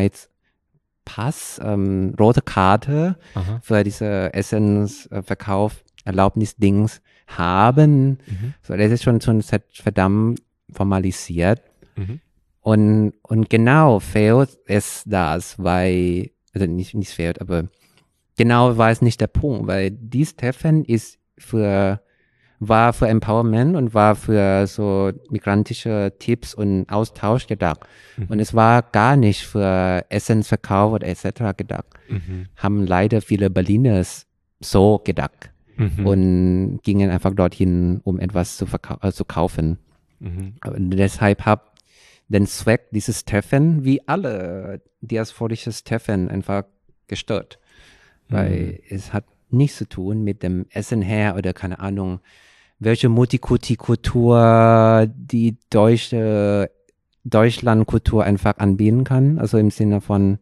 Gesundheitspass, ähm, rote Karte Aha. für diese Essensverkauf, Erlaubnisdings haben. Mhm. So, das ist schon, schon verdammt formalisiert. Mhm. Und, und genau fehlt es das, weil, also nicht, nicht fehlt, aber genau war es nicht der Punkt, weil dies Treffen ist für, war für Empowerment und war für so migrantische Tipps und Austausch gedacht. Mhm. Und es war gar nicht für Essensverkauf oder et cetera gedacht. Mhm. Haben leider viele Berliners so gedacht Mhm. und gingen einfach dorthin, um etwas zu, verkau- äh, zu kaufen. Mhm. Und deshalb habe den Zweck dieses Treffen, wie alle diasporisches Treffen, einfach gestört. Weil es hat nichts zu tun mit dem Essen her oder keine Ahnung, welche Multikulti-Kultur die deutsche Deutschlandkultur einfach anbieten kann. Also im Sinne von,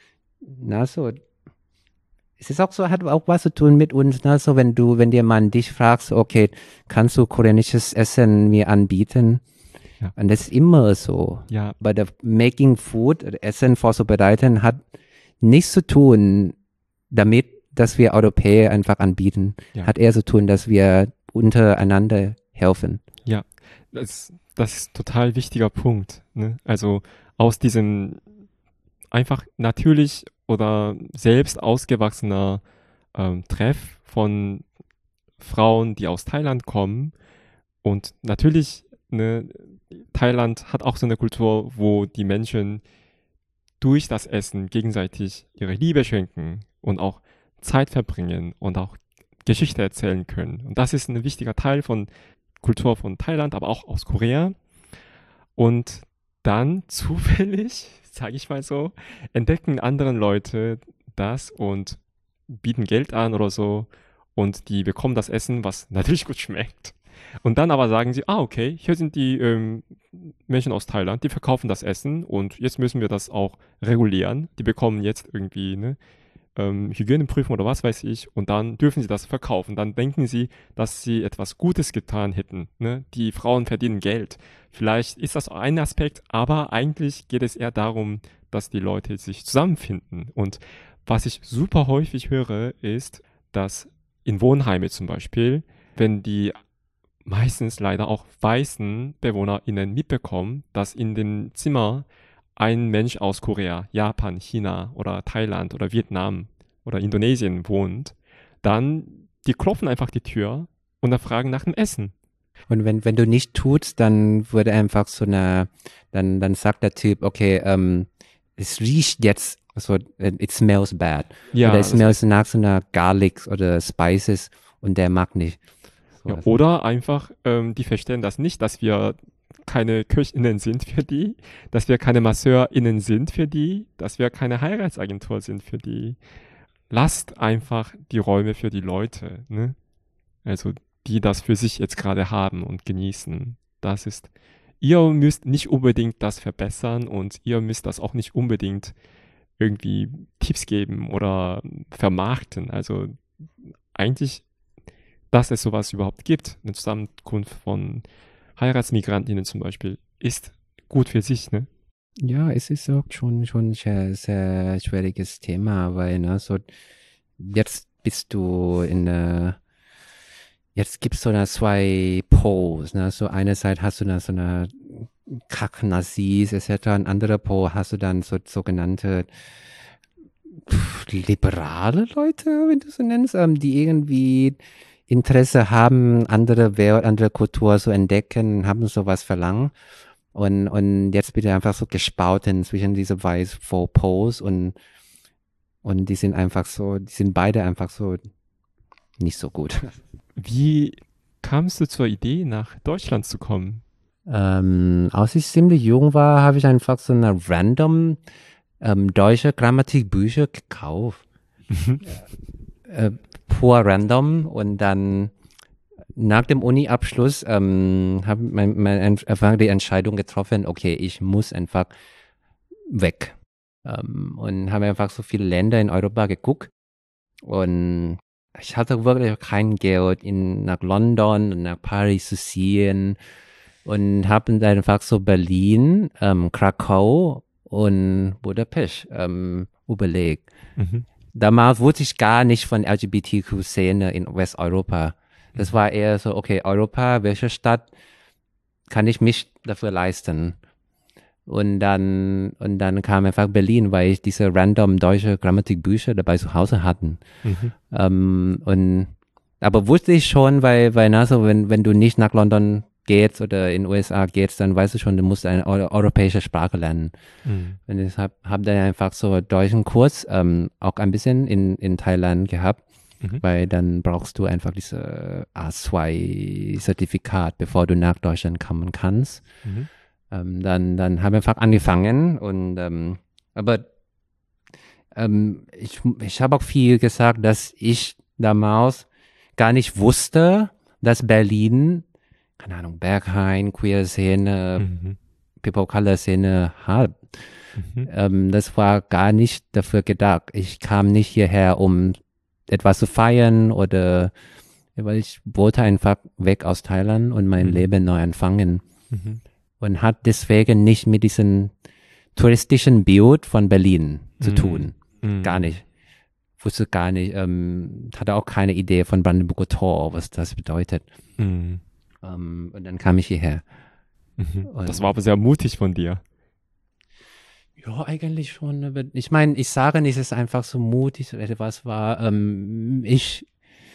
na so, es ist auch so, hat auch was zu tun mit uns, ne? So, wenn du, wenn dir man dich fragst, okay, kannst du koreanisches Essen mir anbieten? Ja. Und das ist immer so. Ja. Bei der Making Food, Essen vorzubereiten, hat nichts zu tun damit, dass wir Europäer einfach anbieten. Ja. Hat eher zu tun, dass wir untereinander helfen. Ja, das, das ist ein total wichtiger Punkt. Ne? Also aus diesem einfach natürlich oder selbst ausgewachsener ähm, Treff von Frauen, die aus Thailand kommen. Und natürlich, ne, Thailand hat auch so eine Kultur, wo die Menschen durch das Essen gegenseitig ihre Liebe schenken und auch Zeit verbringen und auch Geschichte erzählen können. Und das ist ein wichtiger Teil von Kultur von Thailand, aber auch aus Korea. Und dann zufällig, sage ich mal so, entdecken andere Leute das und bieten Geld an oder so. und die bekommen das Essen, was natürlich gut schmeckt. Und dann aber sagen sie, ah, okay, hier sind die ähm, Menschen aus Thailand, die verkaufen das Essen und jetzt müssen wir das auch regulieren. Die bekommen jetzt irgendwie eine ähm, Hygieneprüfung oder was weiß ich und dann dürfen sie das verkaufen. Dann denken sie, dass sie etwas Gutes getan hätten. Ne? Die Frauen verdienen Geld. Vielleicht ist das ein Aspekt, aber eigentlich geht es eher darum, dass die Leute sich zusammenfinden. Und was ich super häufig höre, ist, dass in Wohnheime zum Beispiel, wenn die meistens leider auch weißen BewohnerInnen mitbekommen, dass in dem Zimmer ein Mensch aus Korea, Japan, China oder Thailand oder Vietnam oder Indonesien wohnt, dann die klopfen einfach die Tür und dann fragen nach dem Essen. Und wenn, wenn du nicht tust, dann würde einfach so eine, dann, dann sagt der Typ, okay, ähm, es riecht jetzt, so, it smells bad. Ja, oder es smells nach so einer Garlic oder Spices und der mag nicht. Ja, oder einfach, ähm, die verstehen das nicht, dass wir keine KöchInnen sind für die, dass wir keine MasseurInnen sind für die, dass wir keine Heiratsagentur sind für die. Lasst einfach die Räume für die Leute, ne? Also, die das für sich jetzt gerade haben und genießen. Das ist, ihr müsst nicht unbedingt das verbessern und ihr müsst das auch nicht unbedingt irgendwie Tipps geben oder vermarkten. Also, eigentlich dass es sowas überhaupt gibt, eine Zusammenkunft von Heiratsmigrantinnen zum Beispiel, ist gut für sich, ne? Ja, es ist auch schon schon ein sehr, sehr schwieriges Thema, weil ne, so jetzt bist du in der, jetzt gibt's so eine zwei Poles, ne? So einerseits hast du da so eine Kack-Nazis et cetera, ein anderer Pol hast du dann so sogenannte pff, liberale Leute, wenn du so nennst, ähm, die irgendwie Interesse haben, andere Welt, andere Kultur zu entdecken, haben sowas verlangt. Und, und jetzt bitte einfach so gespalten zwischen diese weiß Four Poles und, und die sind einfach so, die sind beide einfach so nicht so gut. Wie kamst du zur Idee, nach Deutschland zu kommen? Ähm, als ich ziemlich jung war, habe ich einfach so eine random ähm, deutsche Grammatikbücher gekauft. äh, pur random und dann nach dem Uni-Abschluss ähm, habe ich mein, mein, einfach die Entscheidung getroffen, okay, ich muss einfach weg. Ähm, und habe einfach so viele Länder in Europa geguckt und ich hatte wirklich kein Geld, in, nach London und nach Paris zu ziehen und habe dann einfach so Berlin, ähm, Krakau und Budapest ähm, überlegt. Mhm. Damals wusste ich gar nicht von L G B T Q-Szene in Westeuropa. Das war eher so, okay, Europa, welche Stadt kann ich mich dafür leisten? Und dann, und dann kam einfach Berlin, weil ich diese random deutsche Grammatikbücher dabei zu Hause hatten. Mhm. Ähm, und, aber wusste ich schon, weil, weil, na, so, wenn, wenn du nicht nach London gehst oder in den U S A gehst, dann weißt du schon, du musst eine euro europäische Sprache lernen. Mhm. Und ich habe hab dann einfach so einen deutschen Kurs ähm, auch ein bisschen in, in Thailand gehabt, mhm. weil dann brauchst du einfach diese A zwei Zertifikat, bevor du nach Deutschland kommen kannst. Mhm. Ähm, dann, dann haben wir einfach angefangen und ähm, aber ähm, ich, ich habe auch viel gesagt, dass ich damals gar nicht wusste, dass Berlin, keine Ahnung, Berghain, Queer-Szene, Mhm. People-Color-Szene hat. Mhm. Ähm, das war gar nicht dafür gedacht. Ich kam nicht hierher, um etwas zu feiern oder, weil ich wollte einfach weg aus Thailand und mein Mhm. Leben neu anfangen. Mhm. Und hat deswegen nicht mit diesem touristischen Bild von Berlin zu Mhm. tun. Mhm. Gar nicht. Wusste gar nicht, ähm, hatte auch keine Idee von Brandenburger Tor, was das bedeutet. Mhm. Ähm, und dann kam ich hierher. Mhm. Und- Das war aber sehr mutig von dir. Ja, eigentlich schon. Aber ich meine, ich sage nicht, es ist einfach so mutig oder etwas war. Ähm, ich,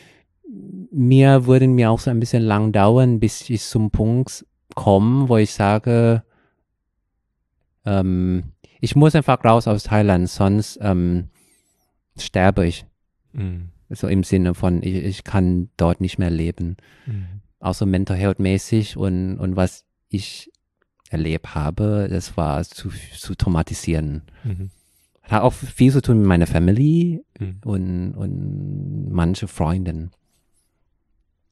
mir würde mir auch so ein bisschen lang dauern, bis ich zum Punkt komme, wo ich sage, ähm, ich muss einfach raus aus Thailand, sonst ähm, sterbe ich. Mhm. So im Sinne von, ich, ich kann dort nicht mehr leben. Mhm. Auch so mental health mäßig und, und was ich erlebt habe, das war zu, zu traumatisieren. Mhm. Hat auch viel zu tun mit meiner Family Mhm. und, und manche Freunden.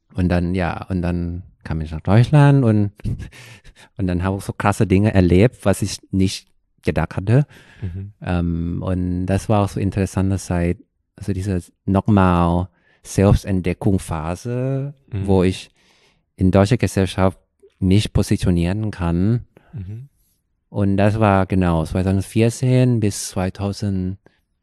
Und dann, ja, und dann kam ich nach Deutschland und, und dann habe ich so krasse Dinge erlebt, was ich nicht gedacht hatte. Mhm. Ähm, und das war auch so interessante Zeit, also diese nochmal Selbstentdeckungsphase, Mhm. wo ich in deutscher Gesellschaft mich positionieren kann. Mhm. Und das war genau zweitausendvierzehn bis zweitausendsiebzehn,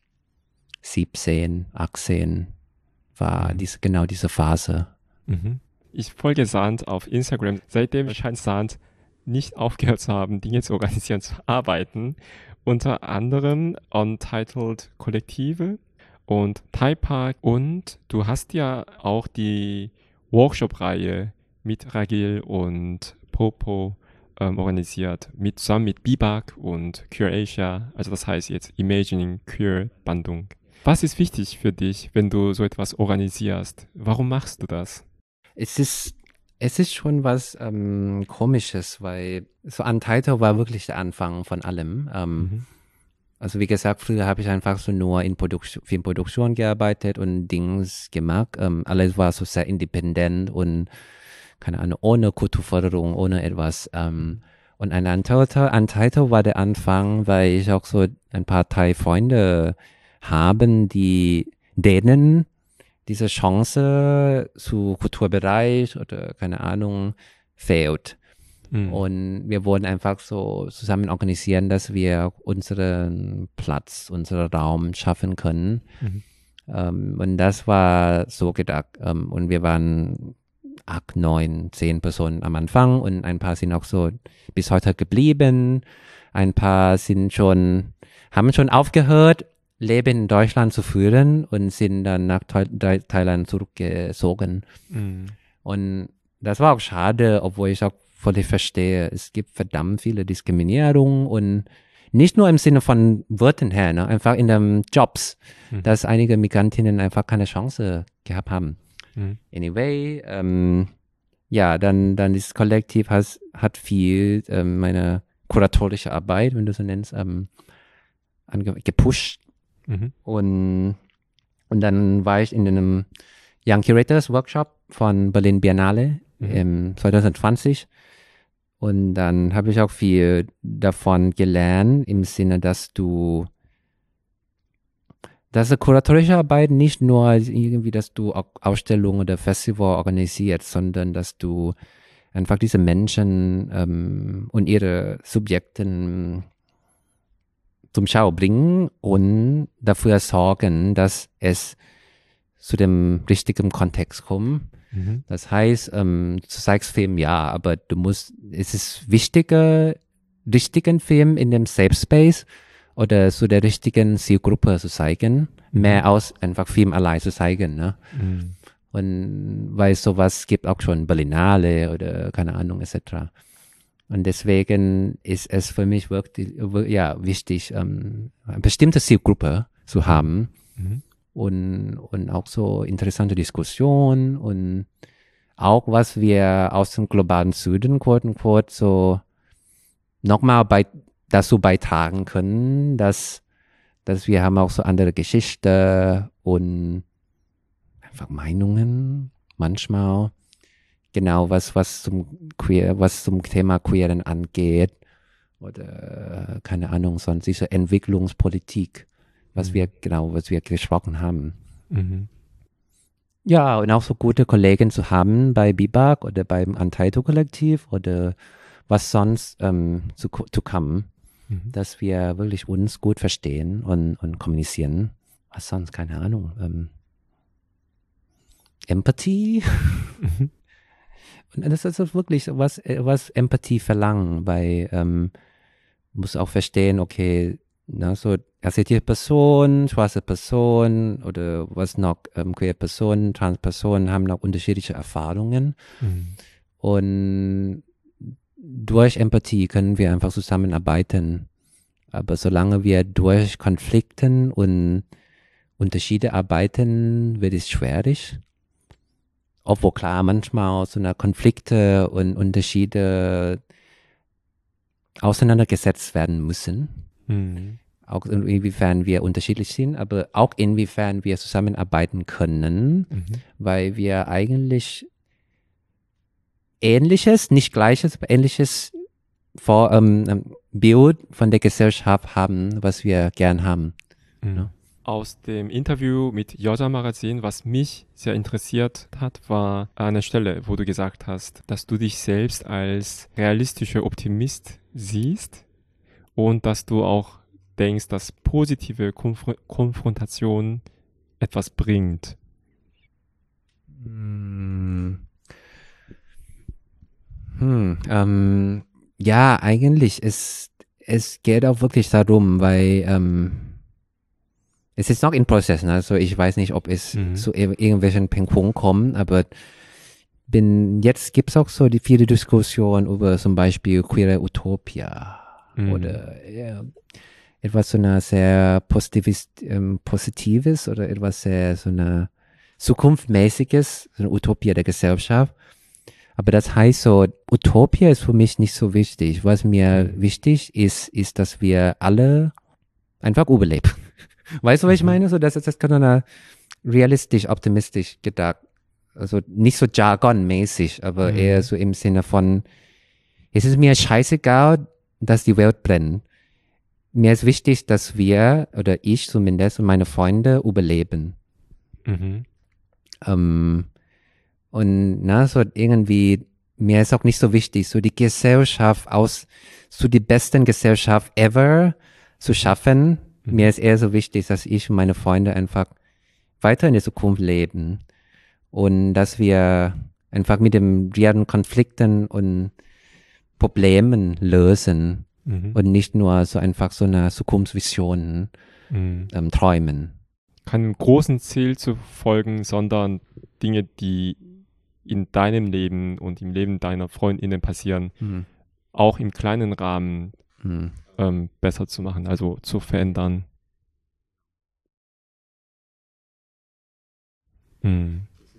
achtzehn war Mhm. diese, genau diese Phase. Mhm. Ich folge Sand auf Instagram. Seitdem scheint Sand nicht aufgehört zu haben, Dinge zu organisieren, zu arbeiten. Unter anderem Untitled Kollektive und Thai Park. Und du hast ja auch die Workshop-Reihe mit Ragil und Popo ähm, organisiert, mit, zusammen mit Bibak und Queer Asia. Also das heißt jetzt Imagining Queer Bandung. Was ist wichtig für dich, wenn du so etwas organisierst? Warum machst du das? Es ist, es ist schon was ähm, Komisches, weil so Untitled war wirklich der Anfang von allem. Ähm, Mhm. Also wie gesagt, früher habe ich einfach so nur in Produktion, Filmproduktion gearbeitet und Dings gemacht. Ähm, alles war so sehr independent und keine Ahnung, ohne Kulturförderung, ohne etwas. Ähm, und ein Untitled, Untitled war der Anfang, weil ich auch so ein paar Thai-Freunde haben, die denen diese Chance zu Kulturbereich oder keine Ahnung fehlt. Mhm. Und wir wollen einfach so zusammen organisieren, dass wir unseren Platz, unseren Raum schaffen können. Mhm. Ähm, und das war so gedacht. Ähm, und wir waren acht, neun, zehn Personen am Anfang und ein paar sind auch so bis heute geblieben. Ein paar sind schon, haben schon aufgehört, Leben in Deutschland zu führen und sind dann nach Thai- Thailand zurückgezogen. Mhm. Und das war auch schade, obwohl ich auch völlig verstehe, es gibt verdammt viele Diskriminierung und nicht nur im Sinne von Wörtern her, ne, einfach in den Jobs, Mhm. dass einige Migrantinnen einfach keine Chance gehabt haben. Mhm. Anyway, ähm, ja, dann, dann dieses Kollektiv has, hat viel ähm, meine kuratorische Arbeit, wenn du so nennst, ähm, ange- gepusht. Mhm. Und, und dann war ich in einem Young Curators Workshop von Berlin Biennale Mhm. im zwanzig zwanzig. Und dann habe ich auch viel davon gelernt, im Sinne, dass du, dass die kuratorische Arbeit nicht nur irgendwie, dass du auch Ausstellungen oder Festival organisierst, sondern dass du einfach diese Menschen ähm, und ihre Subjekten zum Schau bringen und dafür sorgen, dass es zu dem richtigen Kontext kommt. Mhm. Das heißt, ähm, du zeigst Film, ja, aber du musst, es ist wichtiger, richtigen Film in dem Safe Space oder zu der richtigen Zielgruppe zu zeigen, mehr aus einfach Film allein zu zeigen, ne? Mhm. Und weil sowas gibt auch schon Berlinale oder keine Ahnung et cetera. Und deswegen ist es für mich wirklich, ja, wichtig, ähm, eine bestimmte Zielgruppe zu haben. Mhm. Und, und auch so interessante Diskussionen und auch was wir aus dem globalen Süden, quote unquote, so nochmal bei, dazu beitragen können, dass, dass wir haben auch so andere Geschichte und einfach Meinungen manchmal, genau was, was zum Queer, was zum Thema Queeren angeht oder keine Ahnung, sonst diese Entwicklungspolitik. Was Mhm. wir, genau, was wir gesprochen haben. Mhm. Ja, und auch so gute Kollegen zu haben bei Bibak oder beim Untitled-Kollektiv oder was sonst ähm, zu, zu kommen, Mhm. dass wir wirklich uns gut verstehen und, und kommunizieren. Was sonst, keine Ahnung. Ähm, Empathie. Mhm. Und das ist wirklich was, was Empathie verlangt, weil ähm, muss auch verstehen, okay, na, so asiatische Person, schwarze Person oder was noch, ähm, queer Personen, trans Personen haben noch unterschiedliche Erfahrungen. Mhm. Und durch Empathie können wir einfach zusammenarbeiten. Aber solange wir durch Konflikten und Unterschiede arbeiten, wird es schwierig. Obwohl klar, manchmal so eine Konflikte und Unterschiede auseinandergesetzt werden müssen. Mhm. Auch inwiefern wir unterschiedlich sind, aber auch inwiefern wir zusammenarbeiten können, Mhm. weil wir eigentlich ähnliches, nicht gleiches, aber ähnliches vor, ähm, Bild von der Gesellschaft haben, was wir gern haben. Mhm. Ja. Aus dem Interview mit Yoja Magazin, was mich sehr interessiert hat, war eine Stelle, wo du gesagt hast, dass du dich selbst als realistischer Optimist siehst und dass du auch denkst, dass positive Konf- Konfrontation etwas bringt. Hm, hm, ähm, ja, eigentlich ist es geht auch wirklich darum, weil ähm, es ist noch in Prozess, ne? Also ich weiß nicht, ob es Mhm. zu ir- irgendwelchen Punkten kommt, aber bin jetzt gibt es auch so die viele Diskussionen über zum Beispiel queere Utopia Mhm. oder ja, etwas so eine sehr positives, ähm, positives oder etwas sehr so eine zukunftsmäßiges, so eine Utopia der Gesellschaft. Aber das heißt so, Utopia ist für mich nicht so wichtig. Was mir Mhm. wichtig ist, ist, dass wir alle einfach überleben. Weißt du, was ich Mhm. meine? So, das ist das kann man realistisch, optimistisch gedacht. Also nicht so jargonmäßig, aber Mhm. eher so im Sinne von, es ist mir scheißegal, dass die Welt brennt. Mir ist wichtig, dass wir, oder ich zumindest und meine Freunde überleben. Mhm. Ähm, und na, so irgendwie, mir ist auch nicht so wichtig, so die Gesellschaft aus, so die besten Gesellschaft ever zu schaffen. Mhm. Mir ist eher so wichtig, dass ich und meine Freunde einfach weiter in der Zukunft leben. Und dass wir einfach mit den realen Konflikten und Problemen lösen Mhm. und nicht nur so einfach so eine Zukunftsvision Mhm. ähm, träumen. Keinem großen Ziel zu folgen, sondern Dinge, die in deinem Leben und im Leben deiner Freundinnen passieren, Hm. auch im kleinen Rahmen Hm. ähm, besser zu machen, also zu verändern. Mhm.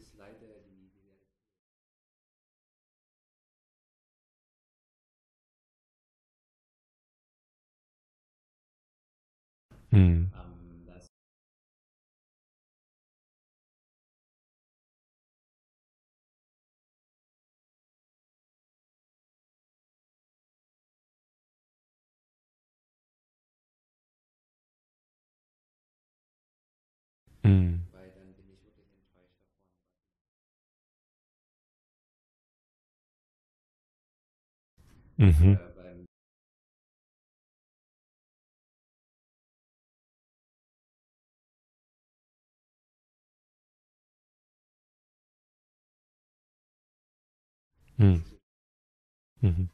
Mhm. Mhm. Mhm. Mhm. Mhm.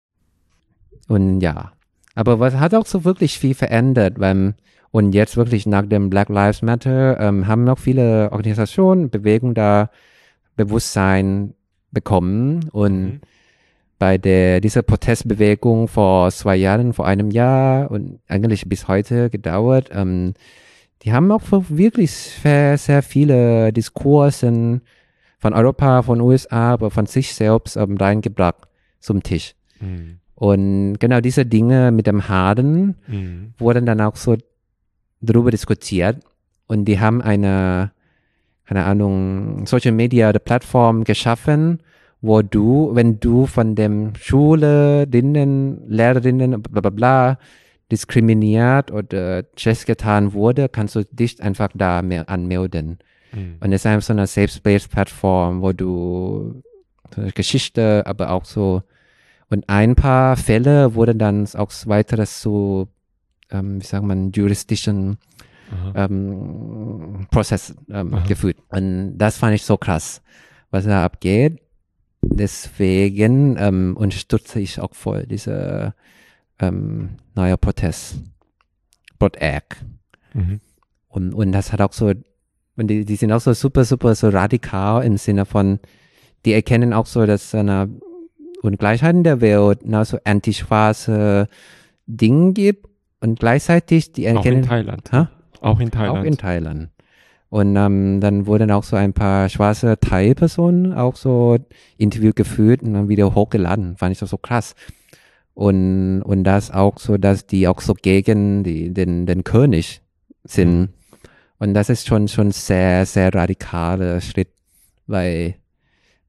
Und ja, aber was hat auch so wirklich viel verändert, weil und jetzt wirklich nach dem Black Lives Matter ähm, haben noch viele Organisationen, Bewegungen da Bewusstsein bekommen und Mhm. bei der dieser Protestbewegung vor zwei Jahren, vor einem Jahr und eigentlich bis heute gedauert, ähm, die haben auch wirklich sehr, sehr viele Diskursen von Europa, von U S A, aber von sich selbst ähm, reingebracht zum Tisch. Mhm. Und genau diese Dinge mit dem Harden Mhm. wurden dann auch so darüber diskutiert und die haben eine, keine Ahnung, Social Media oder Plattform geschaffen, wo du, wenn du von dem Schülerinnen, Lehrerinnen, bla bla bla, diskriminiert oder schlecht getan wurde, kannst du dich einfach da mehr anmelden. Mhm. Und es ist einfach so eine Safe-Space-Plattform, wo du so eine Geschichte, aber auch so, und ein paar Fälle wurden dann auch weiteres so, ähm, wie sagt man, juristischen Aha. ähm, Prozess ähm, Aha. geführt. Und das fand ich so krass, was da abgeht. Deswegen ähm, unterstütze ich auch voll diese ähm, neue Protest, Protest. Mhm. Und, und das hat auch so, und die, die sind auch so super, super so radikal im Sinne von, die erkennen auch so, dass so eine Ungleichheit in der Welt, na, so antischwarze Dinge gibt und gleichzeitig die Auch erkennen, in Thailand. Ha? Auch in Thailand. Auch in Thailand. Und ähm, dann wurden auch so ein paar schwarze Thai-Personen auch so Interview geführt und dann wieder hochgeladen. Fand ich das so krass. Und, und das auch so, dass die auch so gegen die, den, den König sind. Mhm. Und das ist schon, schon sehr, sehr radikaler Schritt, weil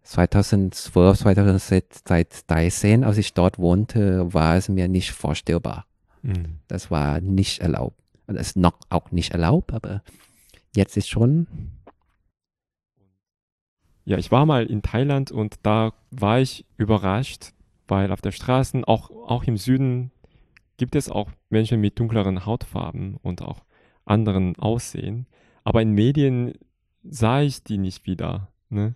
zweitausendzwölf, zweitausenddreizehn, als ich dort wohnte, war es mir nicht vorstellbar. Mhm. Das war nicht erlaubt. Das ist noch auch nicht erlaubt, aber jetzt ist schon. Ja, ich war mal in Thailand und da war ich überrascht, weil auf der Straße, auch, auch im Süden, gibt es auch Menschen mit dunkleren Hautfarben und auch anderen Aussehen. Aber in Medien sah ich die nicht wieder. Ne?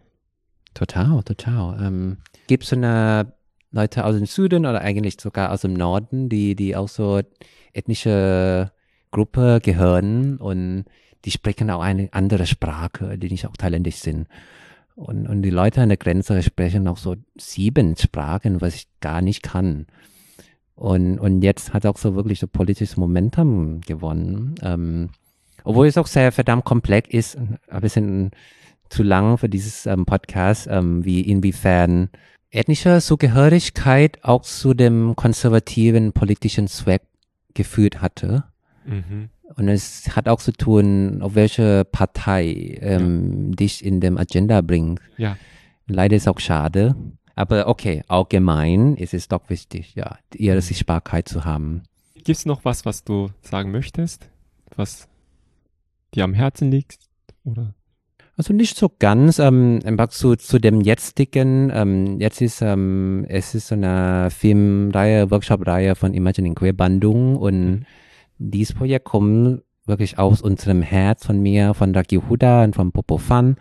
Total, total. Ähm, gibt es so eine Leute aus dem Süden oder eigentlich sogar aus dem Norden, die, die auch so ethnische Gruppe gehören und die sprechen auch eine andere Sprache, die nicht auch thailändisch sind. Und, und die Leute an der Grenze sprechen auch so sieben Sprachen, was ich gar nicht kann. Und, und jetzt hat auch so wirklich so politisches Momentum gewonnen. Ähm, obwohl es auch sehr verdammt komplex ist, ein bisschen zu lang für dieses ähm, Podcast, ähm, wie inwiefern ethnische Zugehörigkeit auch zu dem konservativen politischen Zweck geführt hatte. Mhm. Und es hat auch zu tun, auf welche Partei ähm, ja. dich in dem Agenda bringt. Ja. Leider ist es auch schade. Aber okay, allgemein ist es doch wichtig, ja, ihre Sichtbarkeit zu haben. Gibt es noch was, was du sagen möchtest, was dir am Herzen liegt? Oder? Also nicht so ganz, ähm, einfach zu, zu dem jetzigen, ähm, jetzt ist, ähm, es ist so eine Filmreihe, Workshop-Reihe von Imagining Queer Bandung und mhm. dieses Projekt kommt wirklich aus unserem Herz von mir, von Raki Huda und von Popo Fan.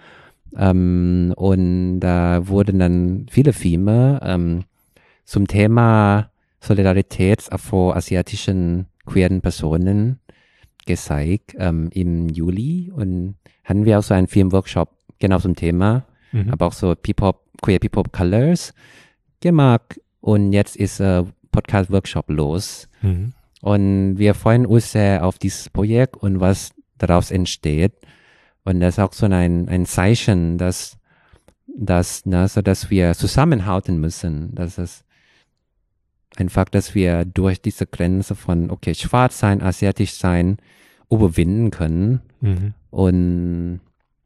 Ähm, und da wurden dann viele Filme ähm, zum Thema Solidarität afroasiatischen queeren Personen gezeigt ähm, im Juli und hatten wir auch so einen Filmworkshop genau zum Thema, mhm. aber auch so P-Pop, Queer P-Pop Colors gemacht und jetzt ist ein äh, Podcast-Workshop los. Mhm. Und wir freuen uns sehr auf dieses Projekt und was daraus entsteht. Und das ist auch so ein, ein Zeichen, dass, dass, na, so dass wir zusammenhalten müssen. Das ist einfach, dass wir durch diese Grenze von, okay, schwarz sein, asiatisch sein, überwinden können mhm. und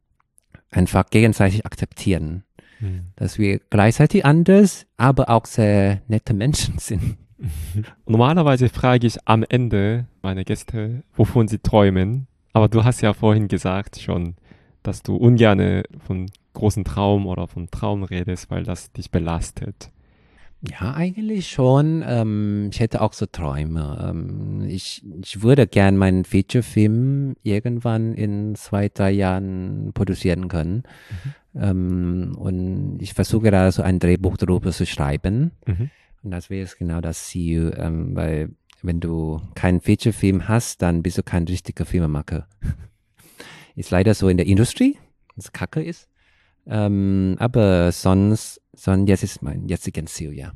einfach gegenseitig akzeptieren. Mhm. Dass wir gleichzeitig anders, aber auch sehr nette Menschen sind. Normalerweise frage ich am Ende meine Gäste, wovon sie träumen. Aber du hast ja vorhin gesagt schon, dass du ungern von großen Traum oder von Traum redest, weil das dich belastet. Ja, eigentlich schon. Ähm, ich hätte auch so Träume. Ähm, ich, ich würde gern meinen Feature-Film irgendwann in zwei, drei Jahren produzieren können. Mhm. Ähm, und ich versuche gerade so ein Drehbuch darüber zu schreiben. Mhm. Und das wäre jetzt genau das Ziel, ähm, weil wenn du keinen Feature-Film hast, dann bist du kein richtiger Filmemacher. Ist leider so in der Industrie, was kacke ist. Ähm, aber sonst, sonst, jetzt ist mein jetziges Ziel, ja.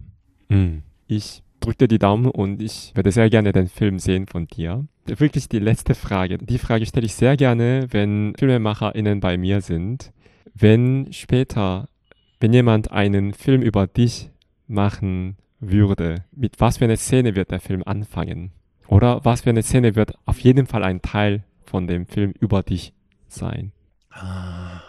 Ich drücke dir die Daumen und ich würde sehr gerne den Film sehen von dir. Wirklich die letzte Frage. Die Frage stelle ich sehr gerne, wenn FilmemacherInnen bei mir sind. Wenn später, wenn jemand einen Film über dich machen würde, mit was für eine Szene wird der Film anfangen? Oder was für eine Szene wird auf jeden Fall ein Teil von dem Film über dich sein? Ah.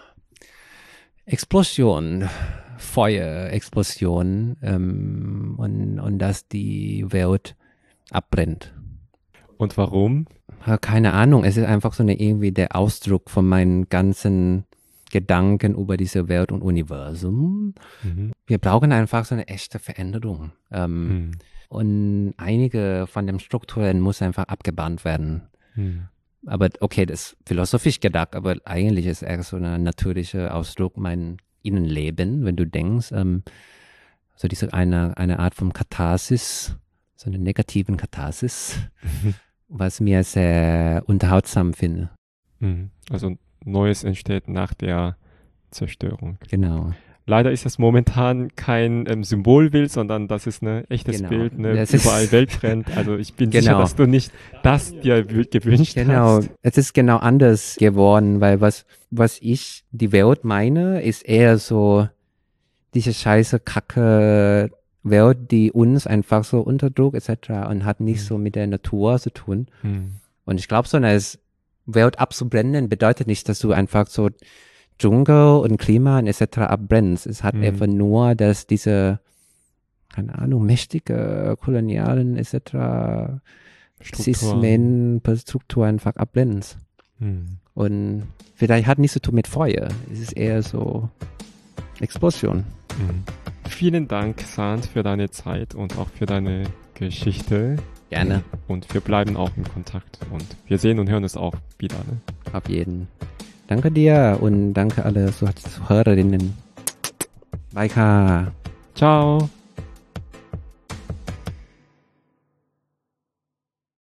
Explosion, Feuer, Explosion ähm, und, und dass die Welt abbrennt. Und warum? Keine Ahnung, es ist einfach so eine irgendwie der Ausdruck von meinen ganzen Gedanken über diese Welt und Universum. Mhm. Wir brauchen einfach so eine echte Veränderung. Ähm, mhm. Und einige von den Strukturen muss einfach abgebannt werden. Mhm. Aber okay, das ist philosophisch gedacht, aber eigentlich ist es so ein natürlicher Ausdruck mein Innenleben, wenn du denkst, ähm, so diese eine, eine Art von Katharsis, so eine negativen Katharsis, mhm. was mir sehr unterhaltsam finde. Mhm. Also Neues entsteht nach der Zerstörung. Genau. Leider ist das momentan kein ähm, Symbolbild, sondern das ist ein echtes genau. Bild, ne, das überall Welttrend. Also ich bin genau. sicher, dass du nicht das dir gewünscht genau. hast. Genau, es ist genau anders geworden, weil was, was ich die Welt meine, ist eher so diese scheiße, kacke Welt, die uns einfach so unterdrückt et cetera und hat nicht mhm. so mit der Natur zu tun. Mhm. Und ich glaube, so eine Welt abzubrennen bedeutet nicht, dass du einfach so Dschungel und Klima und et cetera abbrennt. Es hat Mhm. einfach nur, dass diese, keine Ahnung, mächtige kolonialen et cetera Sismen, Strukturen einfach abbrennt. Mhm. Und vielleicht hat nichts zu tun mit Feuer. Es ist eher so Explosion. Mhm. Vielen Dank, Sand, für deine Zeit und auch für deine Geschichte. Gerne. Und wir bleiben auch in Kontakt und wir sehen und hören uns auch wieder. Ne? Auf jeden. Danke dir und danke alle Zuhörerinnen. Bye, Ka. Ciao.